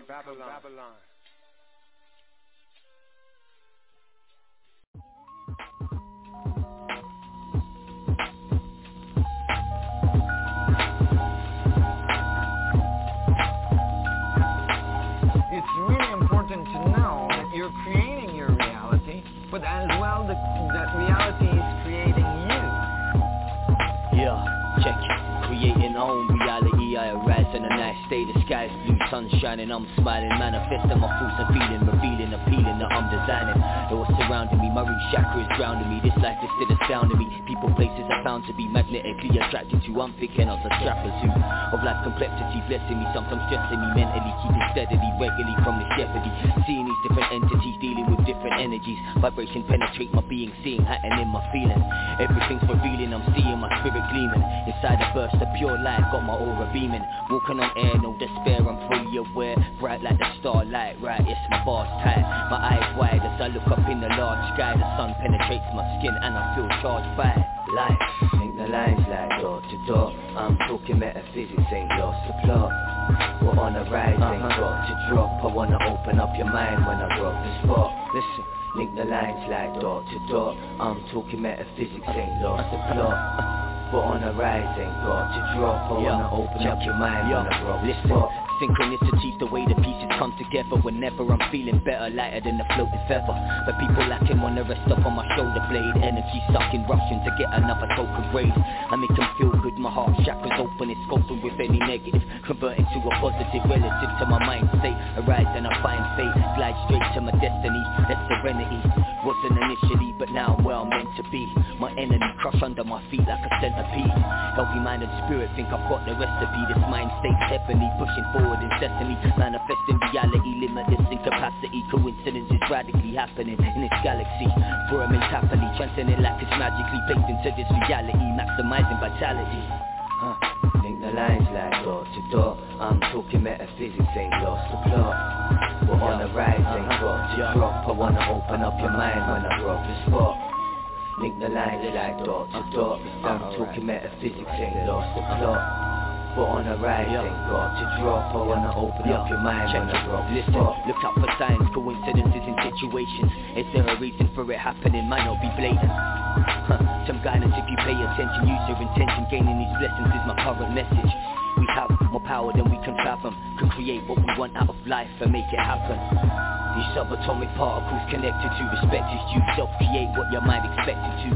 It's really important to know that you're creating your reality, but as well that reality is creating you. Yeah, check it. Creating own reality, I arise in the night, stay the sky's blue, sun shining, I'm smiling, manifesting my thoughts and feeling, revealing, appealing that I'm designing. It was surrounding me, my root chakra is grounding me, this life is still astounding me. People, places I found to be magnetically attracted to, I'm thinking of the strapper too. Of life complexity, blessing me, sometimes stressing me mentally, keeping steadily, regularly from this jeopardy. Seeing these different entities, dealing with different energies, vibration penetrate my being, seeing happening in my feeling. Everything's revealing, I'm seeing my spirit gleaming. Inside a burst of pure light, got my aura beaming. Walking on air, no despair, I'm fully aware. Bright like the starlight, right, yes, my bar's tight. My eyes wide as I look up in the large sky. The sun penetrates my skin and I feel charged by light. Think the lines like door to door. I'm talking metaphysics, ain't lost the plot. We're on the rise, ain't got to drop. I wanna open up your mind when I rock the spot. Listen, link the lines like door to door. I'm talking metaphysics, ain't lost the plot. But on the rise, ain't got to drop. I wanna open up your mind when I rock the spot. Synchronicity's the way the pieces come together. Whenever I'm feeling better, lighter than a floating feather. But people lacking wanna rest up on my shoulder blade. Energy sucking, rushing to get another token grade. I make them feel good, my heart chakras open. It's scoping with any negative, converting to a positive relative to my mind state. Arise and I find fate, glide straight to my destiny. That's serenity, wasn't initially, but now I'm where I'm meant to be. My enemy crush under my feet like a centipede. Healthy mind and spirit, think I've got the recipe. This mind state's heavenly, pushing forward incessantly, manifesting reality, limitless incapacity. Coincidences radically happening in this galaxy. For a mate happily, transcending like it's magically baked into this reality, maximizing vitality. Link the lines like door to door. I'm talking metaphysics, ain't lost the plot. We're on the rise, ain't got to drop. I wanna open up your mind when I drop the spot. Link the lines like door to door. I'm talking metaphysics, ain't lost the plot. But on the rise, ain't got to drop. I wanna open up your mind when I drop the spot. Look out for signs, coincidences in situations. Is there a reason for it happening? Might not be blatant. Some guidance if you pay attention. Use your intention, gaining these blessings is my current message. We have more power than we can fathom. Can create what we want out of life and make it happen. These subatomic particles connected to respect is due. Self-create what your mind expected to.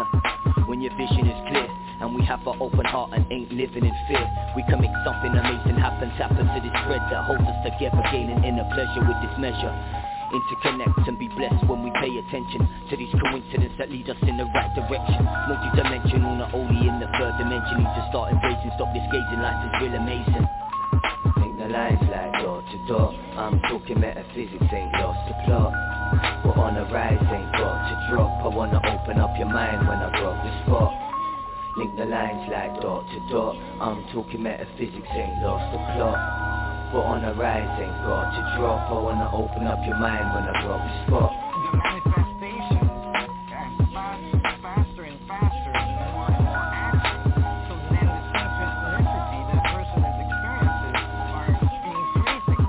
When your vision is clear and we have an open heart and ain't living in fear, we can make something amazing happen. Tap into this thread that holds us together, gaining inner pleasure with this measure. Interconnect and be blessed when we pay attention to these coincidences that lead us in the right direction. Multi-dimensional, not only in the third dimension. Need to start embracing, stop disgazing, life is real amazing. Link the lines like door to door. I'm talking metaphysics, ain't lost the plot. We're on the rise, ain't got to drop. I wanna open up your mind when I drop the spot. Link the lines like door to door. I'm talking metaphysics, ain't lost the plot. We're on the rise, ain't got to drop. I wanna open up your mind when I drop the spot. The manifestation faster and faster, more and more action. So then the synchronicity that person is experiencing are increasing.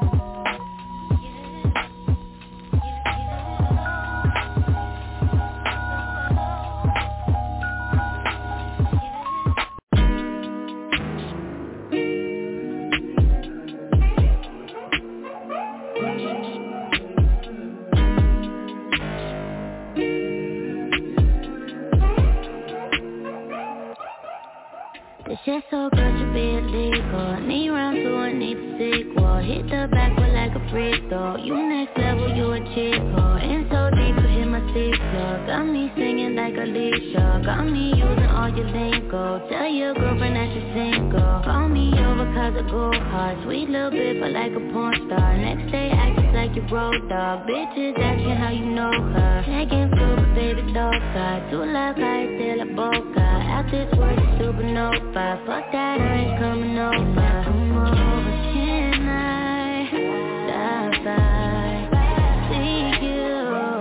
Shit so good to be illegal. Need round two, I need a sequel. Hit the backwood like a free throw. You next level, you a chico. In so deep, you hit my seashore. Got me singing like Alicia. Got me using all your lingo. Tell your girlfriend that you're single. Call me over cause I go hard. Sweet little bit, but like a porn star. Next day, acting like your road dog. Bitches asking how you know her. Taking food, but baby, loca. Too loud, I still a boca. Out this world, supernova. Fuck that, I ain't coming over. Come over, can I stop by? See you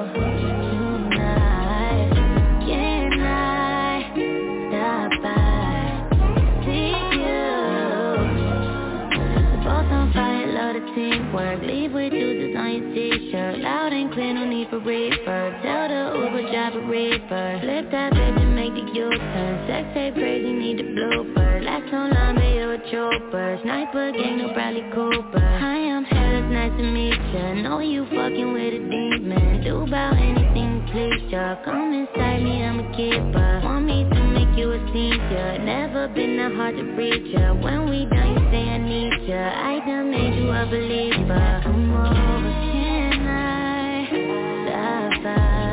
tonight. Can I stop by? See you. We're both on fire, love the teamwork. Leave with juices on your t-shirt. Loud and clear, no need for reverb. Tell the Uber driver reverb. Flip that bitch and make the U-turn. Sex tape crazy, need the blooper. Last on line, but you're a trooper. Sniper gang, no Bradley Cooper. Hi, I'm Hell, it's nice to meet ya. Know you fucking with a demon. Do about anything to please ya. Come inside me, I'm a keeper. Want me to make you a senior. Never been that hard to reach ya. When we done, you say I need ya. I done made you a believer. Come over, can I stop by?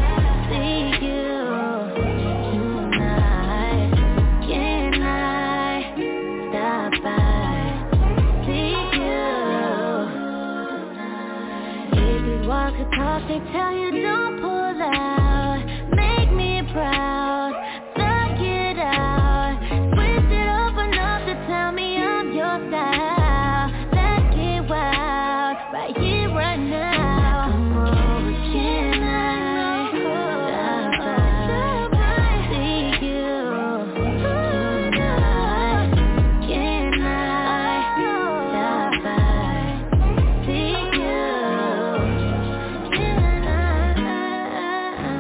Walk the talk, they tell you don't pull out. Make me proud, suck it out. Twist it up enough to tell me I'm your style. Let's get wild, right here, right now. Come over, can I stop by? See you tonight. Can I stop by? See you.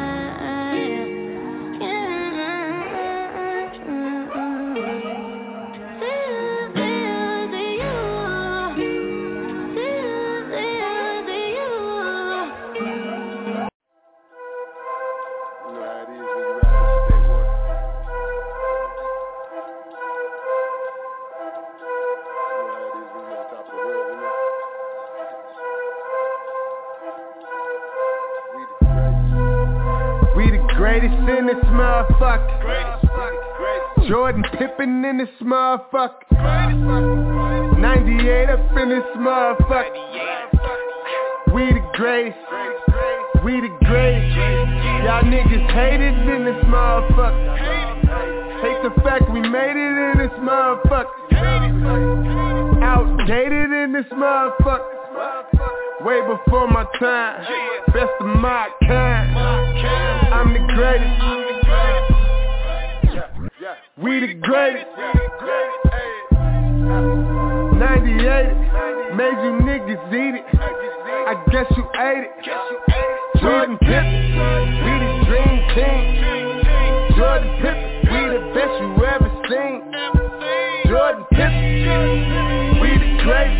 greatest in this motherfucker. Jordan Pippen in this motherfucker. 98 up in this motherfucker. We the greatest. We the greatest. Y'all niggas hated in this motherfucker. Hate the fact we made it in this motherfucker. Outdated in this motherfucker. Way before my time. Best of my kind. I'm the greatest. We the greatest. 98 made you niggas eat it. I guess you ate it. Jordan Pippen, we the dream team. Jordan Pippen, we the best you ever seen. Jordan Pippen, we the greatest.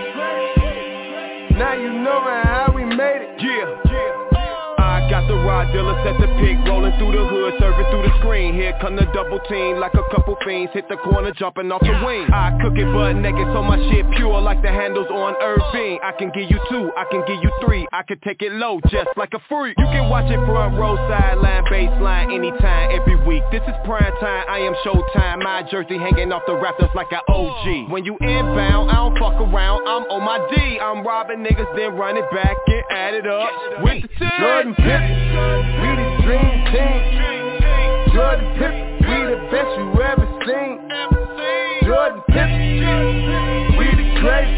Now you know how we made it. I got the rod dealer, set the pick, rolling through the hood, serving through the screen. Here come the double team, like a couple fiends, hit the corner, jumping off the wing. I cook it butt naked, so my shit pure, like the handles on Irving. I can give you 2, I can give you 3, I can take it low, just like a freak. You can watch it front row, sideline, baseline, anytime, every week. This is prime time, I am showtime. My jersey hanging off the rafters like an OG. When you inbound, I don't fuck around, I'm on my D. I'm robbing niggas, then run it back and add it up with the team. Jordan Pippen, we the dream team. Jordan Pippen, we the best you ever seen. Jordan Pippen, we the greatest.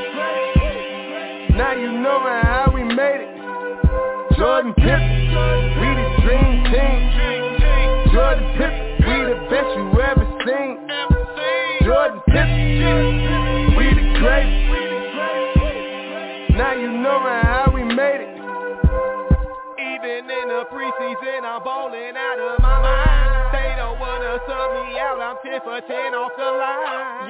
Now you know how we made it. Jordan Pippen, we the dream team. Jordan Pippen, we the best you ever seen. Jordan Pippen, we the greatest. Now you know how we made it. Even in the preseason, I'm ballin' out of my mind. They don't wanna sub me out, I'm 10 for 10 off the line.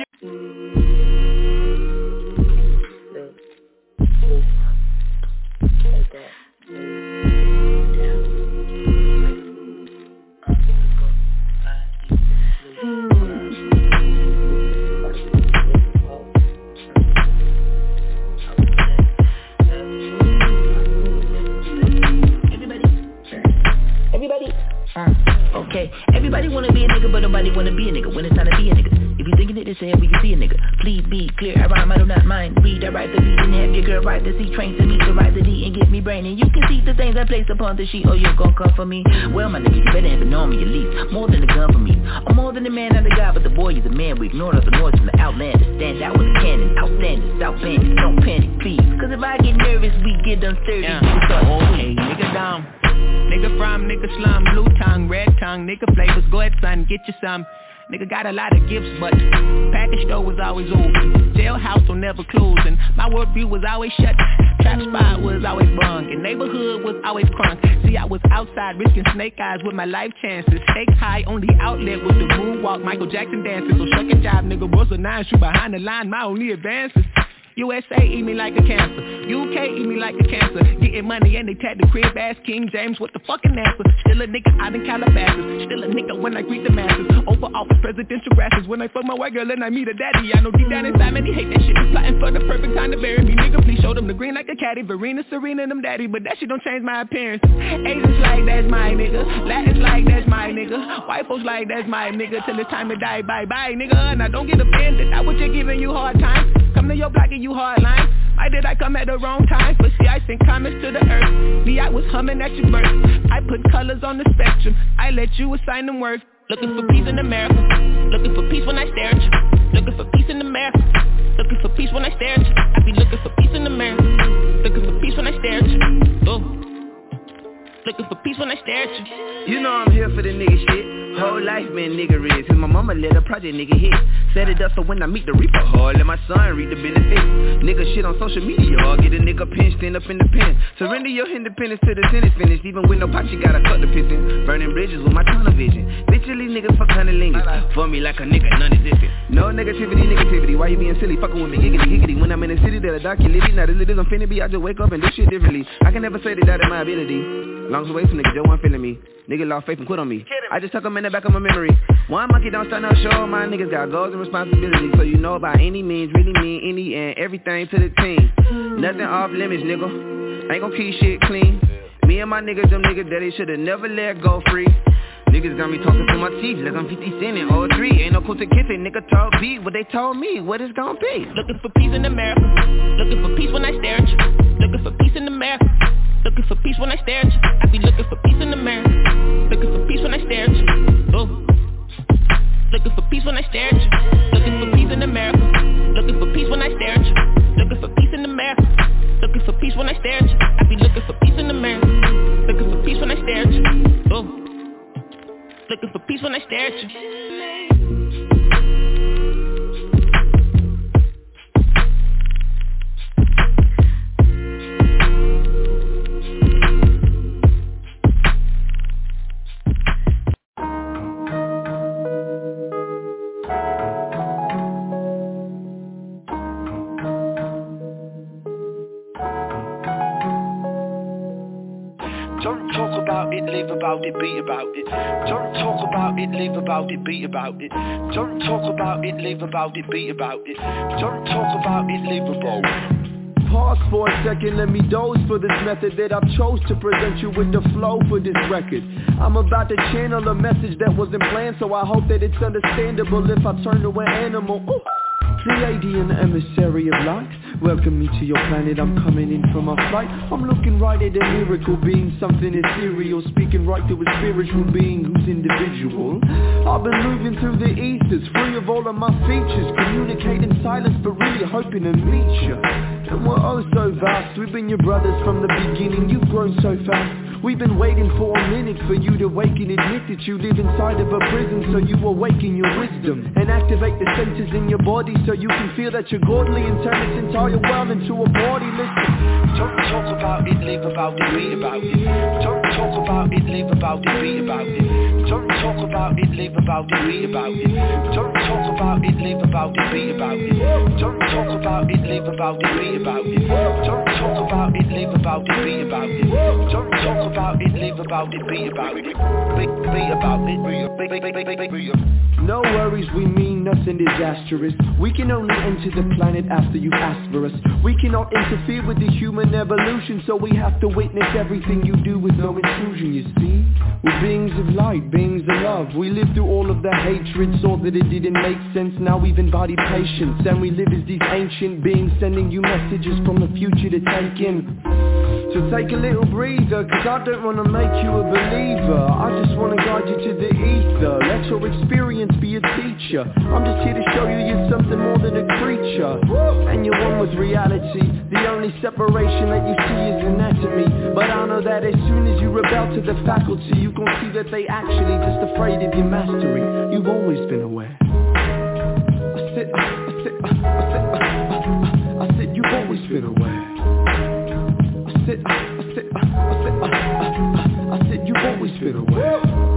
Okay, everybody wanna be a nigga, but nobody wanna be a nigga when it's time to be a nigga. If you thinking it is here, we can see a nigga. Please be clear, I rhyme, I do not mind. Read, I write the beat and have your girl write the C. Train to me to write the D and get me brain. And you can see the things I place upon the sheet. Oh, you gon' come for me? Well, my nigga, you better have been on me at least. More than a gun for me. Or more than a man and a guy, but the boy is a man. We ignore the noise from the outlander. Stand out with a cannon, outstanding, South Bandit. Don't panic, please. Cause if I get nervous, we get unsturdy. Oh, hey, nigga down. Nigga from, nigga slum, blue tongue, red tongue, nigga flavors, go ahead son, get you some. Nigga got a lot of gifts, but package store was always open. Jailhouse will never close, and my worldview was always shut. Trap spot was always bung, and neighborhood was always crunk. See, I was outside risking snake eyes with my life chances. Stakes high, only outlet was the moonwalk, Michael Jackson dances. So shuck and jive, nigga, was a 9, shoot behind the line, my only advances. USA eat me like a cancer, UK eat me like a cancer. Getting money and they tag the crib ass King James, what the fucking answer? Still a nigga out in Calabasas, still a nigga when I greet the masses. Over office presidential grasses, when I fuck my white girl and I meet a daddy. I know deep down inside man he hate that shit, he's plotting for the perfect time to bury me. Nigga please show them the green like a caddy, Verena, Serena, them daddy. But that shit don't change my appearance. Asians like that's my nigga, Latins like that's my nigga, white folks like that's my nigga. Till it's time to die, bye bye nigga. Now don't get offended, I was just giving you hard time. Come to your block and you hard line. Why did I come at the wrong time? But see I sent comments to the earth. Me I was humming at your birth. I put colors on the spectrum. I let you assign them worth. Looking for peace in America. Looking for peace when I stare at you. Looking for peace in America. Looking for peace when I stare at you. I be looking for peace in America. Looking for peace when I stare at you. Oh. Looking for peace when I stare at you. You know I'm here for the nigga shit. Whole life been nigga rich. And my mama let a project nigga hit. Set it up so when I meet the reaper hard, let my son read the benefits. Nigga shit on social media, I'll get a nigga pinched, stand up in the pen. Surrender your independence to the sentence finished. Even with no pot, you gotta cut the piston. Burning bridges with my tunnel vision. Literally niggas fuck cunnilingus. For me like a nigga non-existent. No negativity, why you being silly? Fucking with me, giggity. When I'm in the city, that'll dock you litty. Now this is I'm finna be, I just wake up and do shit differently. I can never say that that is my ability. Long away from niggas, just one feeling me. Nigga lost faith and quit on me. I just tuck them in the back of my memory. One monkey don't stand up show. My niggas got goals and responsibilities. So you know by any means, really mean any and everything to the team. Nothing off limits, nigga. Ain't gon' keep shit clean. Me and my niggas, them niggas that they should've never let go free. Niggas got me talking through my teeth like I'm 50 Cent and 03. Ain't no Kunta Kinte, nigga told B what they told me, what it's gon' be. Looking for peace in America, looking for peace when I stare at you. Looking for peace in America, looking for peace when I stare at you. I be looking for peace in America, looking for peace when I stare at you. Ooh. Looking for peace when I stare at you. Looking for peace in America, looking for peace when I stare at you. Looking for peace in America, looking for peace when I stare at you. I be looking for peace in America, looking for peace when I stare at you. Ooh. Looking for peace when I stare at you. Don't talk about it, live about it, be about it. Don't talk about it, live about it, be about it. Don't talk about it, live about it, be about it. Don't talk about it, live about it. Pause for a second, let me doze for this method that I've chose to present you with the flow for this record. I'm about to channel a message that wasn't planned, so I hope that it's understandable if I turn to an animal. Ooh. Pleiadian emissary of light, welcome me to your planet, I'm coming in from my flight. I'm looking right at a miracle being, something ethereal, speaking right to a spiritual being who's individual. I've been moving through the ethers, free of all of my features, communicating silence but really hoping to meet you. And we're oh so vast, we've been your brothers from the beginning, you've grown so fast. We've been waiting for a minute for you to wake and admit that you live inside of a prison, so you awaken your wisdom and activate the senses in your body so you can feel that you're godly and turn this entire world into a party. Listen. Don't talk about it, live about it, be about it. Don't talk about it, live about it, be about it. Don't talk about it, live about it, be about it. Don't talk about it, live about it, be about it. Don't talk about it, live about it, be about it. Don't talk about it, live about it, be about it. Don't talk about it, live about it, be about it. Be about it. No worries, we mean nothing disastrous. We can only enter the planet after you ask for us. We cannot interfere with the human evolution, so we have to witness everything you do with no intrusion, you see. We're beings of light, beings of love. We lived through all of the hatred, saw that it didn't make sense. Now we've embodied patience, and we live as these ancient beings, sending you messages from the future to take in. So take a little breather, cause I don't wanna make you a believer. I just wanna guide you to the ether. Let your experience be a teacher. I'm just here to show you you're something more than a creature. And you're one with reality. The only separation that you see is anatomy. But I know that as soon as you rebel to the faculty, you gon' see that they actually just afraid of your mastery. You've always been aware. I said you've always been aware. I said you've always been aware.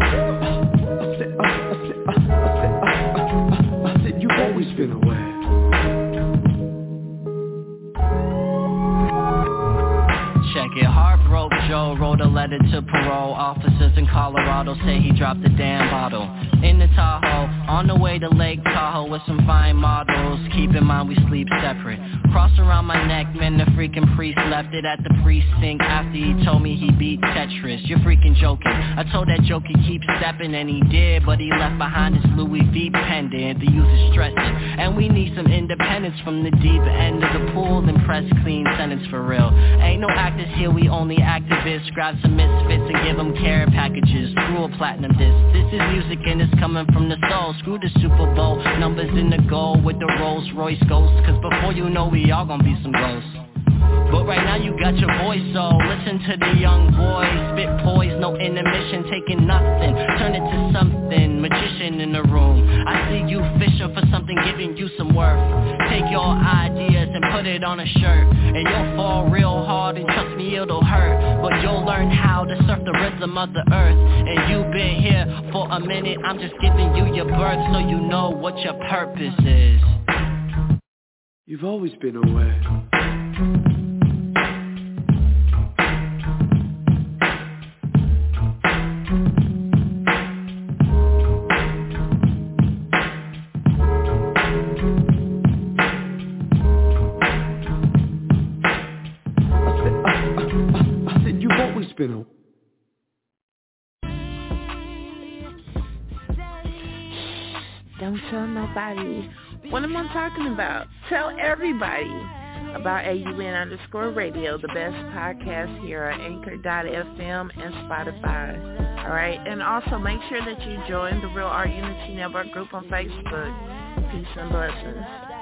I said you've always been aware. Check it, Heartbroke Joe wrote a letter to parole officers in Colorado, say he dropped the damn bottle in the Tahoe, on the way to Lake Tahoe with some fine models. Keep in mind we sleep separate. Cross around my neck, man, the freaking priest left it at the precinct after he told me he beat Tetris. You're freaking joking. I told that joke he keep stepping, and he did, but he left behind his Louis V pendant. The youth is stressing, and we need some independence from the deep end of the pool, then press clean sentence for real. Ain't no actors here, we only activists. Grab some misfits and give them care packages through a platinum disc. This is music and it's coming from the soul. Screw the Super Bowl, numbers in the goal with the Rolls Royce ghost. Cause before you know we all gonna be some ghosts. But right now you got your voice, so listen to the young boy. Spit poise, no intermission, taking nothing, turn it to something. Magician in the room, I see you fishing for something, giving you some worth. Take your ideas and put it on a shirt, and you'll fall real hard, and trust me it'll hurt. But you'll learn how to surf the rhythm of the earth. And you've been here for a minute, I'm just giving you your birth, so you know what your purpose is. You've always been aware. I said you've always been aware. Don't tell nobody. What am I talking about? Tell everybody about AUN_radio, the best podcast here at Anchor.fm and Spotify. All right, and also make sure that you join the Real Art Unity Network group on Facebook. Peace and blessings.